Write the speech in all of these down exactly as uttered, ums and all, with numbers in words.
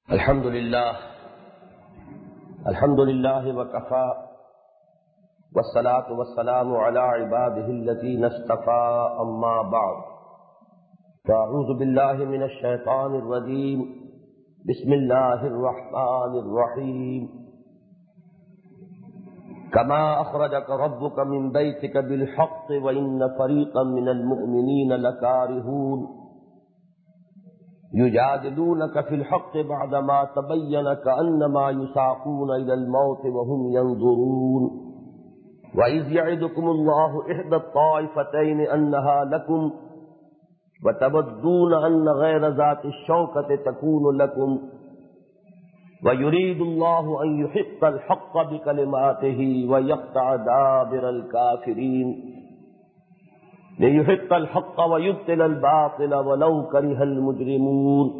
الحمد للہ الحمد للہ وکفا والصلاة والسلام علی عباده الذین اصطفى اما بعد فاعوذ باللہ من الشیطان الرجیم بسم اللہ الرحمن الرحیم کما اخرجک ربک من بیتک بالحق وان فریقا من المؤمنین لکارہون یجادلونک فی الحق بعدما تبین کأنما یساقون الی الموت وهم ینظرون وَإِذْ يَعِدُكُمُ اللَّهُ إِحْدَى الطَّائِفَتَيْنِ أَنَّهَا لَكُمْ وَتَوَدُّونَ أَنَّ غَيْرَ ذَاتِ الشَّوْكَةِ تَكُونُ لَكُمْ وَيُرِيدُ اللَّهُ أَن يُحِقَّ الْحَقَّ بِكَلِمَاتِهِ وَيَقْطَعَ دَابِرَ الْكَافِرِينَ لِيُحِقَّ الْحَقَّ وَيُبْطِلَ الْبَاطِلَ وَلَوْ كَرِهَ الْمُجْرِمُونَ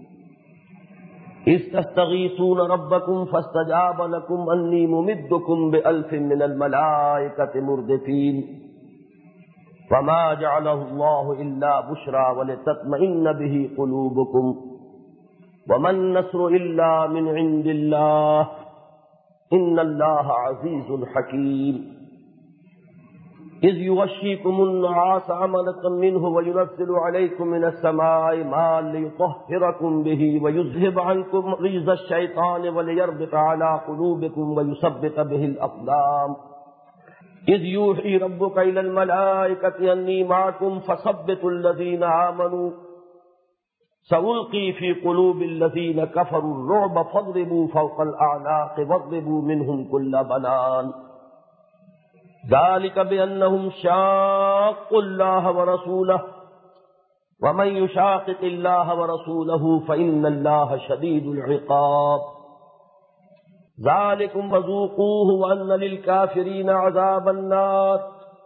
إِذْ تَسْتَغِيثُونَ رَبَّكُمْ فَاسْتَجَابَ لَكُمْ أَنِّي مُمِدُّكُمْ بِأَلْفٍ مِّنَ الْمَلَائِكَةِ مُرْدِفِينَ وَمَا جَعَلَهُ اللَّهُ إِلَّا بُشْرَى وَلِتَطْمَئِنَّ بِهِ قُلُوبُكُمْ وَمَا النَّصْرُ إِلَّا مِنْ عِندِ اللَّهِ إِنَّ اللَّهَ عَزِيزٌ حَكِيمٌ إِذْ يُغَشِّيكُمُ النُّعَاسَ أَمَنَةً مِّنْهُ وَيُنَزِّلُ عَلَيْكُم مِّنَ السَّمَاءِ مَاءً لِّيُطَهِّرَكُم بِهِ وَيُذْهِبَ عَنكُمْ رِجْزَ الشَّيْطَانِ وَلِيَرْبِطَ عَلَىٰ قُلُوبِكُمْ وَيُثَبِّتَ بِهِ الْأَقْدَامَ إِذْ يُوحِي رَبُّكَ إِلَى الْمَلَائِكَةِ أَنِّي مَعَكُمْ فَثَبِّتُوا الَّذِينَ آمَنُوا سَأُلْقِي فِي قُلُوبِ الَّذِينَ كَفَرُوا الرُّعْبَ فاضربوا فوق الأعناق واضربوا منهم كل بنان ذلك بأنهم شاقوا الله ورسوله ومن يشاقق الله ورسوله فإن الله شديد العقاب ذلكم فذوقوه وأن للكافرين عذاب النار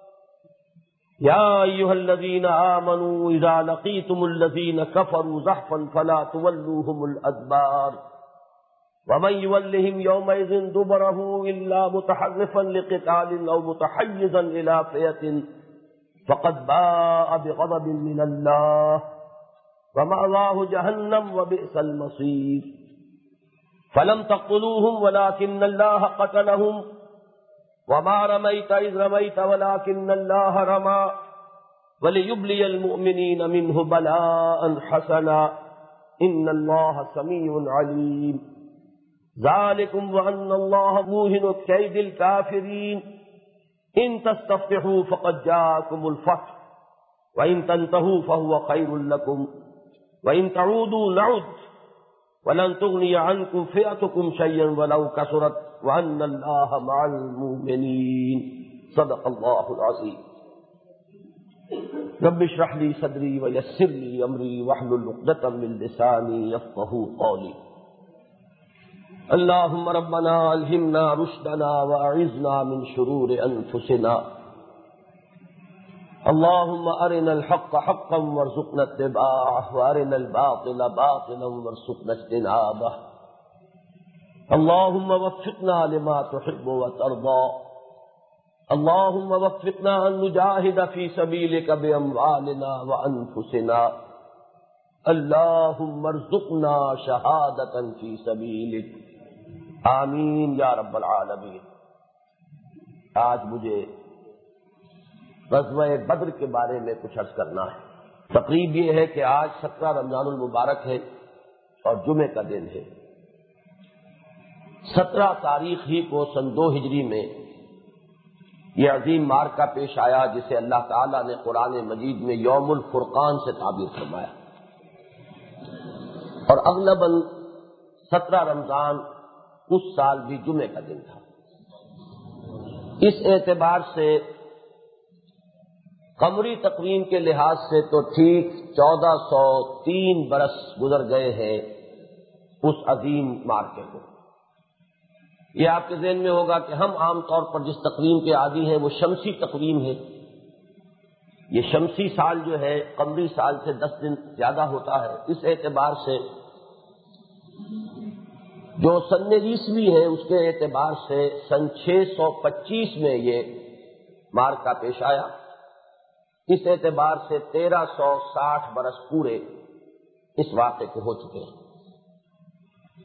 يا أيها الذين آمنوا إذا لقيتم الذين كفروا زحفا فلا تولوهم الأدبار ومن يولهم يومئذ دبره إلا متحرفا لقتال أو متحيزا إلى فئة فقد باء بغضب من الله ومأواه جهنم وبئس المصير فلم تقتلوهم ولكن الله قتلهم وما رميت إذ رميت ولكن الله رمى وليبلي المؤمنين منه بلاء حسنا إن الله سميع عليم ذلكم وأن الله موهن كيد الكافرين إن تستفتحوا فقد جاءكم الفتح وإن تنتهوا فهو خير لكم وإن تعودوا نعد ولن تغني عنكم فئتكم شيئا ولو كثرت وأن الله مع المؤمنين صدق الله العظيم رب اشرح لي صدري ويسر لي أمري واحلل عقدة من لساني يفقهوا قولي اللهم ربنا الہمنا رشدنا واعذنا من شرور انفسنا اللهم ارنا الحق حقا وارزقنا اتباعه وارنا الباطل باطلا وارزقنا اجتنابه اللهم وفقنا لما تحب وترضى اللهم وفقنا ان نجاهد في سبيلك باموالنا وانفسنا اللهم ارزقنا شهادة في سبيلك آمین یا رب العالمین۔ آج مجھے غزوہ بدر کے بارے میں کچھ عرض کرنا ہے۔ تقریب یہ ہے کہ آج سترہ رمضان المبارک ہے اور جمعے کا دن ہے۔ سترہ تاریخ ہی کو سن دو ہجری میں یہ عظیم معرکہ پیش آیا جسے اللہ تعالیٰ نے قرآن مجید میں یوم الفرقان سے تعبیر فرمایا، اور اغلباً سترہ رمضان اس سال بھی جمعے کا دن تھا۔ اس اعتبار سے قمری تقویم کے لحاظ سے تو ٹھیک چودہ سو تین برس گزر گئے ہیں اس عظیم معرکے کو۔ یہ آپ کے ذہن میں ہوگا کہ ہم عام طور پر جس تقویم کے عادی ہیں وہ شمسی تقویم ہے۔ یہ شمسی سال جو ہے قمری سال سے دس دن زیادہ ہوتا ہے۔ اس اعتبار سے جو سن عیسوی ہے اس کے اعتبار سے سن چھ سو پچیس میں یہ معرکہ پیش آیا۔ اس اعتبار سے تیرہ سو ساٹھ برس پورے اس واقعے کے ہو چکے ہیں۔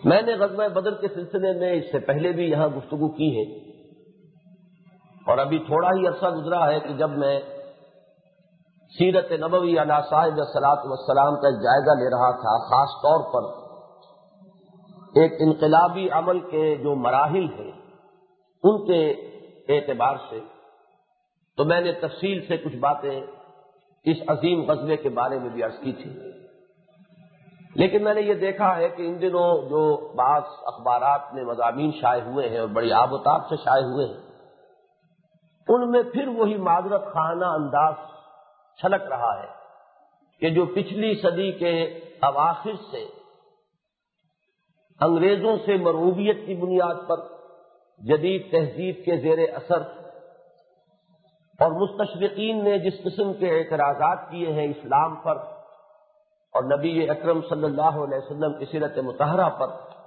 میں نے غزوہ بدر کے سلسلے میں اس سے پہلے بھی یہاں گفتگو کی ہے، اور ابھی تھوڑا ہی عرصہ گزرا ہے کہ جب میں سیرت نبوی علی صاحب الصلاۃ والسلام کا ایک جائزہ لے رہا تھا، خاص طور پر ایک انقلابی عمل کے جو مراحل ہیں ان کے اعتبار سے، تو میں نے تفصیل سے کچھ باتیں اس عظیم غزوے کے بارے میں بھی عرض کی تھی۔ لیکن میں نے یہ دیکھا ہے کہ ان دنوں جو بعض اخبارات میں مضامین شائع ہوئے ہیں اور بڑی آب و تاب سے شائع ہوئے ہیں، ان میں پھر وہی معذرت خانہ انداز چھلک رہا ہے کہ جو پچھلی صدی کے اواخر سے انگریزوں سے مرعوبیت کی بنیاد پر جدید تہذیب کے زیر اثر اور مستشرقین نے جس قسم کے اعتراضات کیے ہیں اسلام پر اور نبی اکرم صلی اللہ علیہ وسلم کی سیرت مطہرہ پر،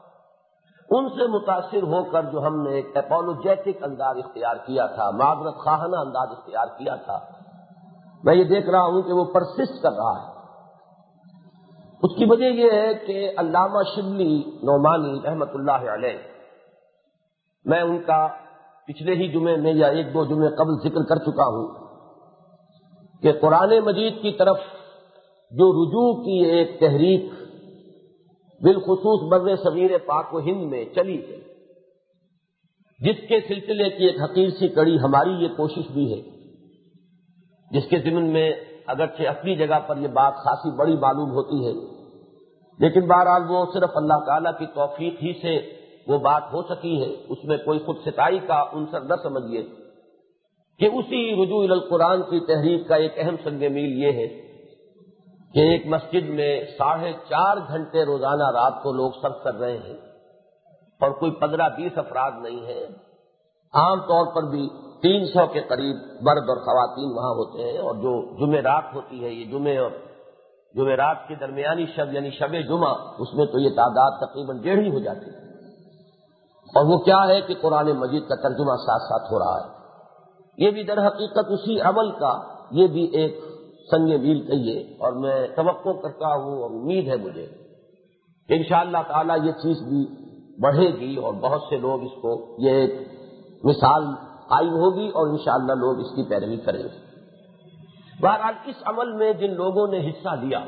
ان سے متاثر ہو کر جو ہم نے ایک اپولوجیٹک انداز اختیار کیا تھا، معذرت خواہانہ انداز اختیار کیا تھا، میں یہ دیکھ رہا ہوں کہ وہ پرسسٹ کر رہا ہے۔ اس کی وجہ یہ ہے کہ علامہ شبلی نعمانی رحمۃ اللہ علیہ، میں ان کا پچھلے ہی جمعے میں یا ایک دو جمعے قبل ذکر کر چکا ہوں کہ قرآن مجید کی طرف جو رجوع کی ایک تحریک بالخصوص بر صغیر پاک و ہند میں چلی ہے، جس کے سلسلے کی ایک حقیر سی کڑی ہماری یہ کوشش بھی ہے، جس کے ضمن میں اگرچہ اپنی جگہ پر یہ بات خاصی بڑی معلوم ہوتی ہے، لیکن بہرحال وہ صرف اللہ تعالیٰ کی توفیق ہی سے وہ بات ہو سکی ہے، اس میں کوئی خود ستائی کا عنصر نہ سمجھیے کہ اسی رجوع الی القرآن کی تحریک کا ایک اہم سنگ میل یہ ہے کہ ایک مسجد میں ساڑھے چار گھنٹے روزانہ رات کو لوگ صرف کر رہے ہیں، اور کوئی پندرہ بیس افراد نہیں ہیں، عام طور پر بھی تین سو کے قریب مرد اور خواتین وہاں ہوتے ہیں، اور جو جمعرات ہوتی ہے، یہ جمعے اور جمعرات کے درمیانی شب یعنی شب جمعہ، اس میں تو یہ تعداد تقریباً ڈیڑھ ہی ہو جاتی ہے، اور وہ کیا ہے کہ قرآن مجید کا ترجمہ ساتھ ساتھ ہو رہا ہے۔ یہ بھی در حقیقت اسی عمل کا یہ بھی ایک سنگ میل کہیے، اور میں توقع کرتا ہوں اور امید ہے مجھے کہ انشاءاللہ تعالی یہ چیز بھی بڑھے گی اور بہت سے لوگ اس کو یہ ایک مثال قائم ہوگی اور انشاءاللہ لوگ اس کی پیروی کریں گے۔ بہرحال اس عمل میں جن لوگوں نے حصہ لیا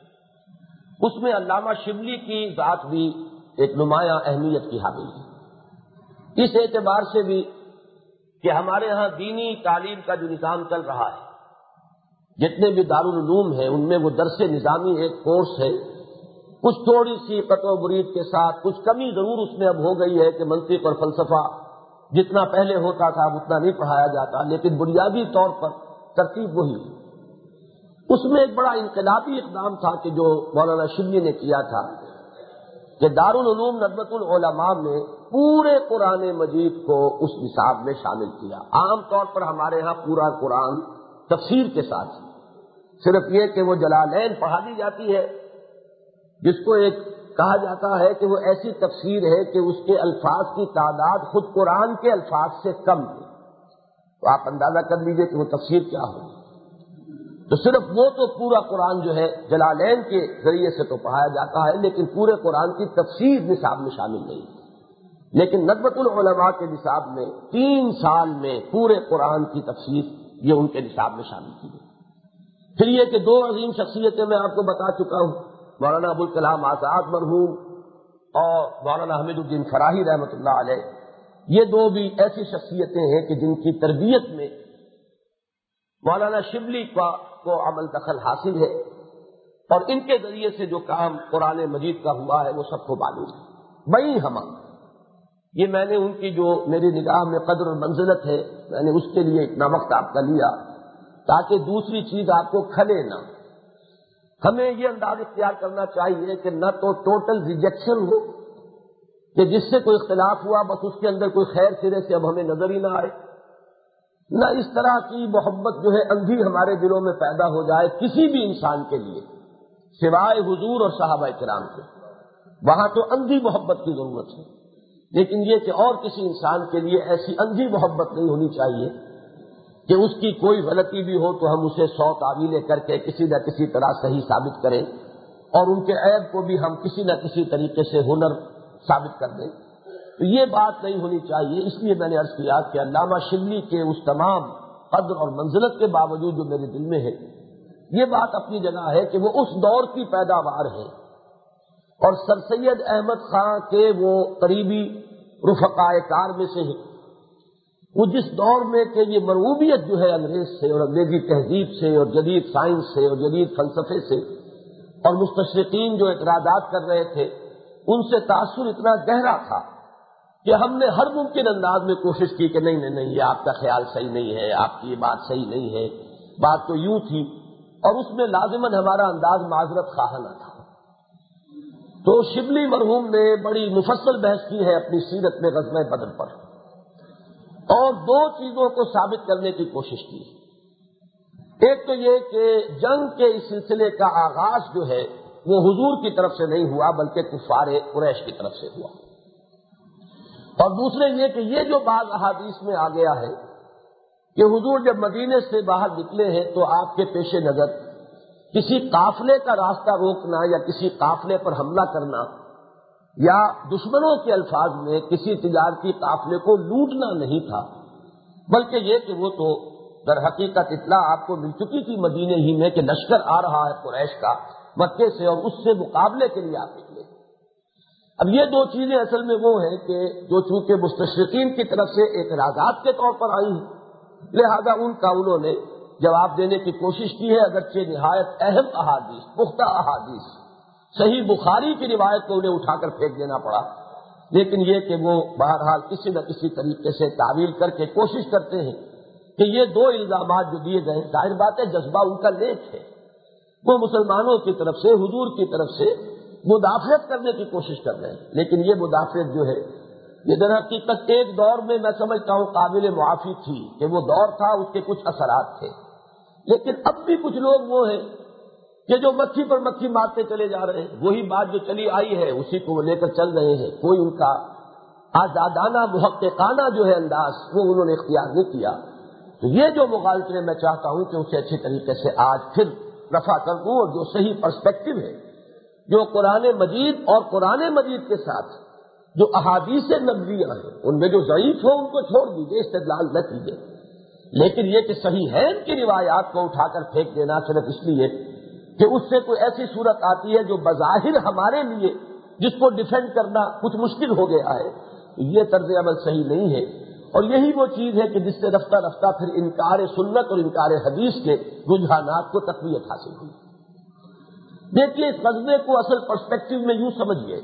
اس میں علامہ شبلی کی ذات بھی ایک نمایاں اہمیت کی حامل ہے، اس اعتبار سے بھی کہ ہمارے ہاں دینی تعلیم کا جو نظام چل رہا ہے، جتنے بھی دارالعلوم ہیں ان میں وہ درس نظامی ایک کورس ہے، کچھ تھوڑی سی قطع و برید کے ساتھ کچھ کمی ضرور اس میں اب ہو گئی ہے کہ منطق اور فلسفہ جتنا پہلے ہوتا تھا اتنا نہیں پڑھایا جاتا، لیکن بنیادی طور پر ترتیب وہی ہے۔ اس میں ایک بڑا انقلابی اقدام تھا کہ جو مولانا شبلی نے کیا تھا کہ دارالعلوم ندوۃ العلماء میں پورے قرآن مجید کو اس نصاب میں شامل کیا۔ عام طور پر ہمارے ہاں پورا قرآن تفسیر کے ساتھ، صرف یہ کہ وہ جلالین پڑھا دی جاتی ہے، جس کو ایک کہا جاتا ہے کہ وہ ایسی تفسیر ہے کہ اس کے الفاظ کی تعداد خود قرآن کے الفاظ سے کم ہے، تو آپ اندازہ کر لیجئے کہ وہ تفسیر کیا ہو۔ تو صرف وہ تو پورا قرآن جو ہے جلالین کے ذریعے سے تو پڑھایا جاتا ہے، لیکن پورے قرآن کی تفسیر نصاب میں شامل نہیں ہے۔ لیکن ندوۃ العلماء کے نصاب میں تین سال میں پورے قرآن کی تفسیر یہ ان کے نصاب میں شامل کی گئی۔ پھر یہ کہ دو عظیم شخصیتیں میں آپ کو بتا چکا ہوں، مولانا ابوالکلام آزاد مرحوم اور مولانا حمید الدین فراہی رحمۃ اللہ علیہ، یہ دو بھی ایسی شخصیتیں ہیں کہ جن کی تربیت میں مولانا شبلی کا کو عمل دخل حاصل ہے، اور ان کے ذریعے سے جو کام قرآن مجید کا ہوا ہے وہ سب کو معلوم ہے۔ بئی ہما یہ میں نے ان کی جو میری نگاہ میں قدر اور منزلت ہے، میں نے اس کے لیے اتنا وقت آپ کا لیا تاکہ دوسری چیز آپ کو کھلے نہ۔ ہمیں یہ انداز اختیار کرنا چاہیے کہ نہ تو ٹوٹل ریجیکشن ہو کہ جس سے کوئی اختلاف ہوا بس اس کے اندر کوئی خیر سرے سے اب ہمیں نظر ہی نہ آئے، نہ اس طرح کی محبت جو ہے اندھی ہمارے دلوں میں پیدا ہو جائے کسی بھی انسان کے لیے سوائے حضور اور صحابہ کرام کے، وہاں تو اندھی محبت کی ضرورت ہے، لیکن یہ کہ اور کسی انسان کے لیے ایسی اندھی محبت نہیں ہونی چاہیے کہ اس کی کوئی غلطی بھی ہو تو ہم اسے سو تعویلیں کر کے کسی نہ کسی طرح صحیح ثابت کریں، اور ان کے عیب کو بھی ہم کسی نہ کسی طریقے سے ہنر ثابت کر دیں، تو یہ بات نہیں ہونی چاہیے۔ اس لیے میں نے عرض کیا کہ علامہ شبلی کے اس تمام قدر اور منزلت کے باوجود جو میرے دل میں ہے، یہ بات اپنی جگہ ہے کہ وہ اس دور کی پیداوار ہے، اور سر سید احمد خان کے وہ قریبی رفقائے کار میں سے ہے۔ وہ جس دور میں کہ یہ مرغوبیت جو ہے انگریز سے اور انگریزی تہذیب سے اور جدید سائنس سے اور جدید فلسفے سے اور مستشرقین جو اعتراضات کر رہے تھے، ان سے تاثر اتنا گہرا تھا کہ ہم نے ہر ممکن انداز میں کوشش کی کہ نہیں نہیں نہیں یہ آپ کا خیال صحیح نہیں ہے، آپ کی یہ بات صحیح نہیں ہے، بات تو یوں تھی، اور اس میں لازماً ہمارا انداز معذرت خواہانہ تھا۔ تو شبلی مرحوم نے بڑی مفصل بحث کی ہے اپنی سیرت میں غزوہ بدر پر، اور دو چیزوں کو ثابت کرنے کی کوشش کی۔ ایک تو یہ کہ جنگ کے اس سلسلے کا آغاز جو ہے وہ حضور کی طرف سے نہیں ہوا بلکہ کفار قریش کی طرف سے ہوا، اور دوسرے یہ کہ یہ جو بعض احادیث میں آ گیا ہے کہ حضور جب مدینے سے باہر نکلے ہیں تو آپ کے پیش نظر کسی قافلے کا راستہ روکنا یا کسی قافلے پر حملہ کرنا یا دشمنوں کے الفاظ میں کسی تجارتی قافلے کو لوٹنا نہیں تھا، بلکہ یہ کہ وہ تو در حقیقت اطلاع آپ کو مل چکی تھی مدینے ہی میں کہ لشکر آ رہا ہے قریش کا مکے سے، اور اس سے مقابلے کے لیے آپ نکلے۔ اب یہ دو چیزیں اصل میں وہ ہیں کہ جو چونکہ مستشرقین کی طرف سے اعتراضات کے طور پر آئی ہیں، لہذا ان کا انہوں نے جواب دینے کی کوشش کی ہے، اگرچہ نہایت اہم احادیث، پختہ احادیث، صحیح بخاری کی روایت کو انہیں اٹھا کر پھینک دینا پڑا، لیکن یہ کہ وہ بہرحال کسی نہ کسی طریقے سے تعویل کر کے کوشش کرتے ہیں کہ یہ دو الزامات جو دیے گئے، ظاہر بات ہے جذبہ ان کا نیک ہے، وہ مسلمانوں کی طرف سے حضور کی طرف سے مدافعت کرنے کی کوشش کر رہے ہیں، لیکن یہ مدافعت جو ہے یہ در حقیقت ایک دور میں میں سمجھتا ہوں قابل معافی تھی کہ وہ دور تھا، اس کے کچھ اثرات تھے، لیکن اب بھی کچھ لوگ وہ ہیں کہ جو مکھی پر مکھی مارتے چلے جا رہے ہیں، وہی بات جو چلی آئی ہے اسی کو وہ لے کر چل رہے ہیں، کوئی ان کا آزادانہ محققانہ جو ہے انداز وہ انہوں نے اختیار نہیں کیا۔ تو یہ جو مغالطے میں چاہتا ہوں کہ اسے اچھی طریقے سے آج پھر رفع کر دوں، اور جو صحیح پرسپیکٹو ہے، جو قرآن مجید اور قرآن مجید کے ساتھ جو احادیث نبویہ ہیں ان میں جو ضعیف ہو ان کو چھوڑ دیجیے، استدلال نہ کیجیے، لیکن یہ کہ صحیح ہے ان کی روایات کو اٹھا کر پھینک دینا صرف اس لیے کہ اس سے کوئی ایسی صورت آتی ہے جو بظاہر ہمارے لیے جس کو ڈیفینڈ کرنا کچھ مشکل ہو گیا ہے، یہ طرز عمل صحیح نہیں ہے، اور یہی وہ چیز ہے کہ جس سے رفتہ رفتہ پھر انکار سنت اور انکار حدیث کے رجحانات کو تقویت حاصل ہوئی۔ دیکھیے اس غزوے کو اصل پرسپیکٹو میں یوں سمجھیے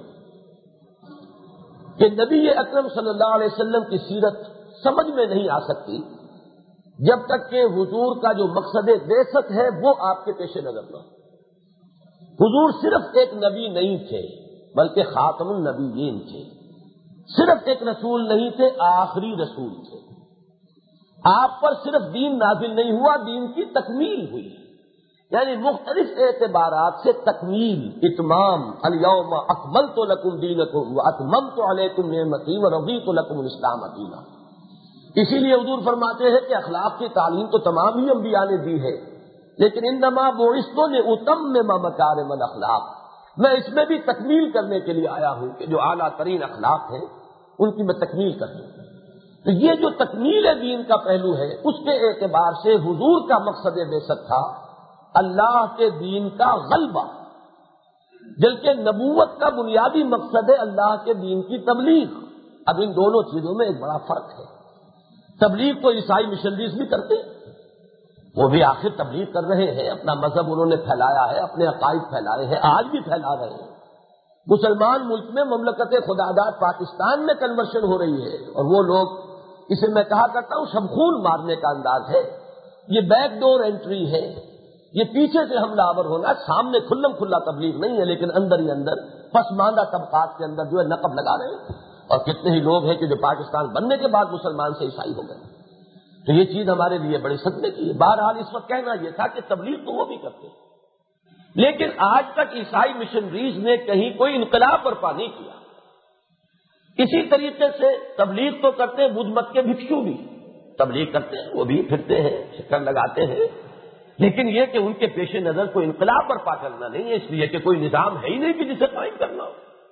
کہ نبی اکرم صلی اللہ علیہ وسلم کی سیرت سمجھ میں نہیں آ سکتی جب تک کہ حضور کا جو مقصد بعثت ہے وہ آپ کے پیش نظر نہ ہو۔ حضور صرف ایک نبی نہیں تھے بلکہ خاتم النبیین تھے، صرف ایک رسول نہیں تھے، آخری رسول تھے۔ آپ پر صرف دین نازل نہیں ہوا، دین کی تکمیل ہوئی، یعنی مختلف اعتبارات سے تکمیل، اتمام، الیوم اکملت لکم دینکم واتممت علیکم نعمتی ورضیت لکم الاسلام دینا۔ اسی لیے حضور فرماتے ہیں کہ اخلاق کی تعلیم تو تمام ہی انبیاء نے دی ہے، لیکن انما بعثت لاتمم مکارم الاخلاق، میں اس میں بھی تکمیل کرنے کے لیے آیا ہوں کہ جو اعلیٰ ترین اخلاق ہیں ان کی میں تکمیل کروں۔ تو یہ جو تکمیل دین کا پہلو ہے اس کے اعتبار سے حضور کا مقصد بعثت تھا اللہ کے دین کا غلبہ، جبکہ نبوت کا بنیادی مقصد ہے اللہ کے دین کی تبلیغ۔ اب ان دونوں چیزوں میں ایک بڑا فرق ہے۔ تبلیغ تو عیسائی مشنریز بھی کرتے ہیں، وہ بھی آخر تبلیغ کر رہے ہیں، اپنا مذہب انہوں نے پھیلایا ہے، اپنے عقائد پھیلائے ہیں، آج بھی پھیلا رہے ہیں۔ مسلمان ملک میں مملکت خداداد پاکستان میں کنورشن ہو رہی ہے، اور وہ لوگ اسے میں کہا کرتا ہوں شمخون مارنے کا انداز ہے، یہ بیک ڈور انٹری ہے، یہ پیچھے سے حملہ آور ہونا، سامنے کھلم کھلا تبلیغ نہیں ہے، لیکن اندر ہی اندر پسماندہ طبقات کے اندر جو ہے نقب لگا رہے ہیں، اور کتنے ہی لوگ ہیں کہ جو پاکستان بننے کے بعد مسلمان سے عیسائی ہو گئے۔ تو یہ چیز ہمارے لیے بڑے صدمے کی ہے۔ بہرحال اس وقت کہنا یہ تھا کہ تبلیغ تو وہ بھی کرتے ہیں، لیکن آج تک عیسائی مشنریز نے کہیں کوئی انقلاب برپا نہیں کیا۔ اسی طریقے سے تبلیغ تو کرتے ہیں، بدھ مت کے بھکشو بھی تبلیغ کرتے ہیں، وہ بھی پھرتے ہیں، چکر لگاتے ہیں، لیکن یہ کہ ان کے پیش نظر کوئی انقلاب برپا کرنا نہیں ہے، اس لیے کہ کوئی نظام ہے ہی نہیں کہ جسے قائم کرنا ہو۔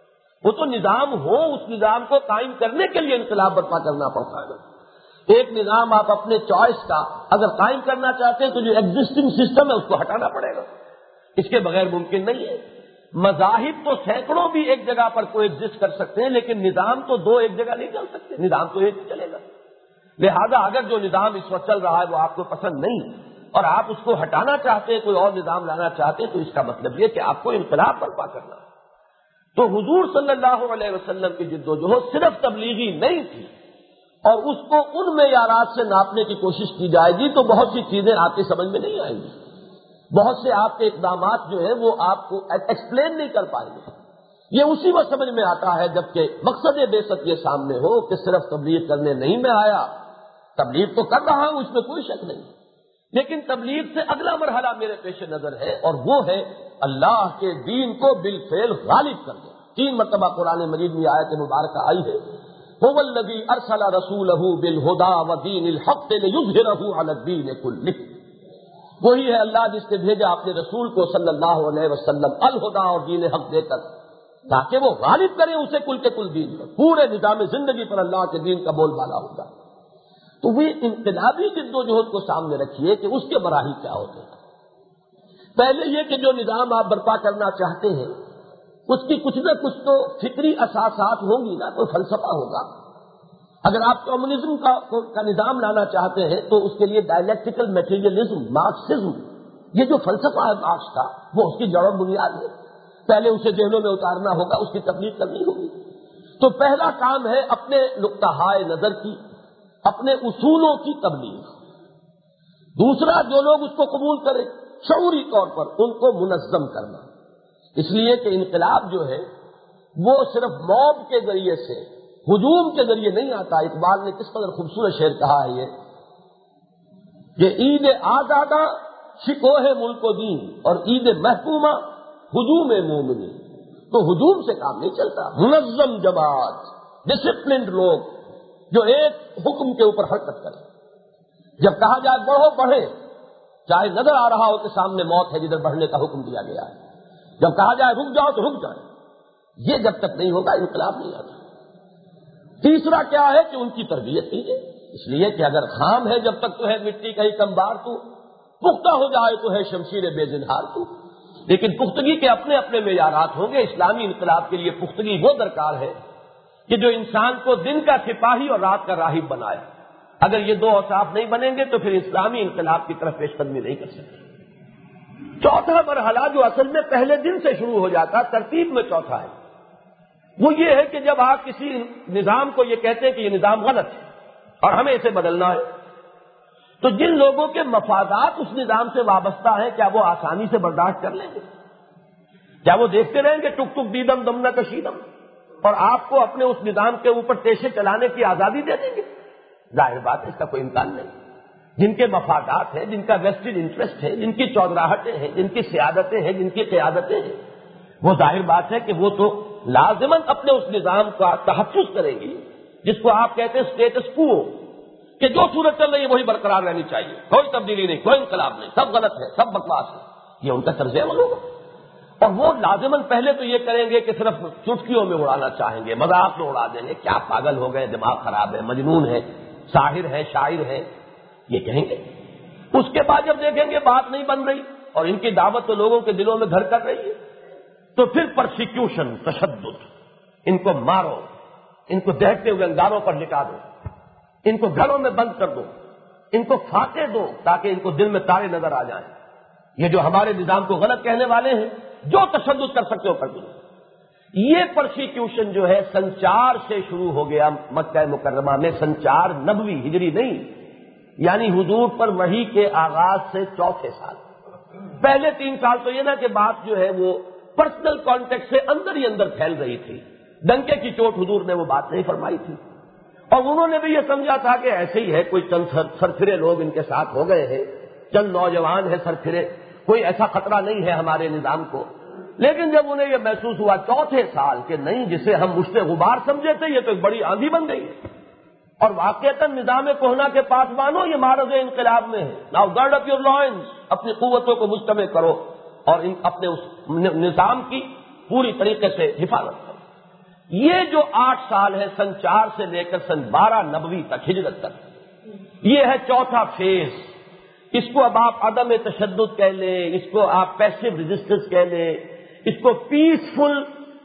وہ تو نظام ہو، اس نظام کو قائم کرنے کے لیے انقلاب برپا کرنا پڑتا ہے. ایک نظام آپ اپنے چوائس کا اگر قائم کرنا چاہتے ہیں تو جو ایگزسٹنگ سسٹم ہے اس کو ہٹانا پڑے گا، اس کے بغیر ممکن نہیں ہے. مذاہب تو سینکڑوں بھی ایک جگہ پر کو ایگزسٹ کر سکتے ہیں، لیکن نظام تو دو ایک جگہ نہیں چل سکتے، نظام تو ایک ہی چلے گا. لہذا اگر جو نظام اس وقت چل رہا ہے وہ آپ کو پسند نہیں اور آپ اس کو ہٹانا چاہتے ہیں، کوئی اور نظام لانا چاہتے ہیں، تو اس کا مطلب یہ کہ آپ کو انقلاب برپا کرنا. تو حضور صلی اللہ علیہ وسلم کی جد و جہد صرف تبلیغی نہیں تھی، اور اس کو ان معیارات سے ناپنے کی کوشش کی جائے گی تو بہت سی چیزیں آپ کی سمجھ میں نہیں آئیں گی. بہت سے آپ کے اقدامات جو ہیں وہ آپ کو ایکسپلین نہیں کر پائیں گے. یہ اسی وقت سمجھ میں آتا ہے جبکہ مقصد بعثت یہ سامنے ہو کہ صرف تبلیغ کرنے نہیں میں آیا. تبلیغ تو کر رہا ہوں، اس میں کوئی شک نہیں، لیکن تبلیغ سے اگلا مرحلہ میرے پیش نظر ہے، اور وہ ہے اللہ کے دین کو بالفعل غالب کر دیں. تین مرتبہ قرآن مجید میں آیت مبارکہ آئی ہے، هو الذی ارسل رسولہ بالہدی ودین الحق لیظہرہ علی الدین کلہ. وہی ہے اللہ جس نے بھیجا اپنے رسول کو صلی اللہ علیہ وسلم الہدی اور دین حق دے کر، تاکہ وہ غالب کرے اسے کل کے کل دین پر، پورے نظام زندگی پر اللہ کے دین کا بول بالا ہوگا. تو وہ انقلابی جد و جہد کو سامنے رکھیے کہ اس کے مراحل کیا ہوتے ہیں. پہلے یہ کہ جو نظام آپ برپا کرنا چاہتے ہیں اس کی کچھ نہ کچھ تو فکری اساسات ہوں گی نا، تو فلسفہ ہوگا. اگر آپ کمیونزم کا, کا نظام لانا چاہتے ہیں تو اس کے لیے ڈائلیکٹیکل میٹیریلزم، مارکسزم، یہ جو فلسفہ ہے مارکس کا، وہ اس کی جڑ و بنیاد ہے. پہلے اسے ذہنوں میں اتارنا ہوگا، اس کی تبلیغ کرنی ہوگی. تو پہلا کام ہے اپنے نقطہ نظر کی، اپنے اصولوں کی تبلیغ. دوسرا، جو لوگ اس کو قبول کریں شعوری طور پر ان کو منظم کرنا. اس لیے کہ انقلاب جو ہے وہ صرف موب کے ذریعے سے، ہجوم کے ذریعے نہیں آتا. اقبال نے کس قدر خوبصورت شعر کہا ہے یہ کہ عید آزادہ شکوہ ملک و دین اور عید محکومہ ہجوم مومنی. تو ہجوم سے کام نہیں چلتا. منظم جماعت، ڈسپلنڈ لوگ جو ایک حکم کے اوپر حرکت کریں. جب کہا جائے بڑھو بڑھے، چاہے نظر آ رہا ہو کہ سامنے موت ہے جدھر بڑھنے کا حکم دیا گیا ہے. جب کہا جائے رک جاؤ تو رک جائیں. یہ جب تک نہیں ہوگا انقلاب نہیں آتا. تیسرا کیا ہے کہ ان کی تربیت کیجیے. اس لیے کہ اگر خام ہے جب تک تو ہے مٹی کا ہی کمبار تو، پختہ ہو جائے تو ہے شمشیر بے زنہار تو. لیکن پختگی کے اپنے اپنے معیارات ہوں گے. اسلامی انقلاب کے لیے پختگی وہ درکار ہے کہ جو انسان کو دن کا سپاہی اور رات کا راہب بنائے. اگر یہ دو اوصاف نہیں بنیں گے تو پھر اسلامی انقلاب کی طرف پیش قدمی نہیں کر سکتے. چوتھا مرحلہ جو اصل میں پہلے دن سے شروع ہو جاتا، ترتیب میں چوتھا ہے، وہ یہ ہے کہ جب آپ کسی نظام کو یہ کہتے ہیں کہ یہ نظام غلط ہے اور ہمیں اسے بدلنا ہے، تو جن لوگوں کے مفادات اس نظام سے وابستہ ہیں کیا وہ آسانی سے برداشت کر لیں گے؟ کیا وہ دیکھتے رہیں گے ٹک ٹک دیدم دم نہ کشیدم اور آپ کو اپنے اس نظام کے اوپر تیشے چلانے کی آزادی دے دیں گے؟ ظاہر بات ہے اس کا کوئی امکان نہیں. جن کے مفادات ہیں، جن کا ویسٹڈ انٹرسٹ ہے، جن کی چودراہٹیں ہیں، جن کی سیادتیں ہیں، جن کی قیادتیں ہیں، وہ ظاہر بات ہے کہ وہ تو لازماً اپنے اس نظام کا تحفظ کریں گی جس کو آپ کہتے ہیں اسٹیٹس کو، کہ جو صورت چل رہی ہے وہی برقرار رہنی چاہیے، کوئی تبدیلی نہیں، کوئی انقلاب نہیں، سب غلط ہے، سب بکواس ہے. یہ ان کا طرز عمل ہوگا. اور وہ لازماً پہلے تو یہ کریں گے کہ صرف چٹکیوں میں اڑانا چاہیں گے، مذاق میں اڑا دیں گے، کیا پاگل ہو گئے، دماغ خراب ہے، مجنون ہے، ساحر ہے، شاعر ہے، یہ کہیں گے. اس کے بعد جب دیکھیں گے بات نہیں بن رہی اور ان کی دعوت تو لوگوں کے دلوں میں گھر کر رہی ہے، تو پھر پرسیکیوشن، تشدد، ان کو مارو، ان کو دہتے ہوئے انگاروں پر لٹا دو، ان کو گھروں میں بند کر دو، ان کو پھانسے دو تاکہ ان کو دل میں تارے نظر آ جائیں. یہ جو ہمارے نظام کو غلط کہنے والے ہیں، جو تشدد کر سکتے ہو کر دو. یہ پرسیکیوشن جو ہے سن چار سے شروع ہو گیا مکہ مکرمہ میں، سن چار نبوی ہجری نہیں، یعنی حضور پر وحی کے آغاز سے چوتھے سال. پہلے تین سال تو یہ نا کہ بات جو ہے وہ پرسنل کانٹیکٹ سے اندر ہی اندر پھیل رہی تھی، ڈنکے کی چوٹ حضور نے وہ بات نہیں فرمائی تھی. اور انہوں نے بھی یہ سمجھا تھا کہ ایسے ہی ہے، کوئی چند سرفرے لوگ ان کے ساتھ ہو گئے ہیں، چند نوجوان ہیں سرفرے، کوئی ایسا خطرہ نہیں ہے ہمارے نظام کو. لیکن جب انہیں یہ محسوس ہوا چوتھے سال کہ نہیں، جسے ہم مشت غبار سمجھے تھے یہ تو ایک بڑی آندھی بن گئی ہے، اور واقعتاً نظام کوہنا کے پاسبانوں یہ معرض انقلاب میں ہے. Now guard up your lines, اپنی قوتوں کو مجتمع کرو اور ان اپنے اس نظام کی پوری طریقے سے حفاظت کرو. یہ جو آٹھ سال ہے سن چار سے لے کر سن بارہ نبوی تک ہجرت تک، یہ ہے چوتھا فیز. اس کو اب آپ عدم تشدد کہہ لیں، اس کو آپ پیسو ریزسٹنس کہہ لیں، اس کو پیسفل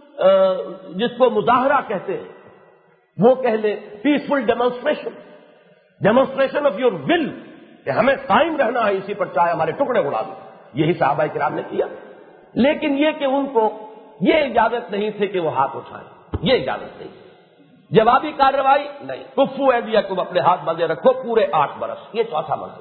جس کو مظاہرہ کہتے ہیں وہ کہہ لیں، peaceful demonstration demonstration of your will, کہ ہمیں قائم رہنا ہے اسی پر چاہے ہمارے ٹکڑے اڑا دو. یہی صحابہ کرام نے کیا. لیکن یہ کہ ان کو یہ اجازت نہیں تھی کہ وہ ہاتھ اٹھائیں، یہ اجازت نہیں. جوابی کارروائی نہیں، کفو ایدیکم، اپنے ہاتھ باندھے رکھو پورے آٹھ برس. یہ چوتھا مرحلہ.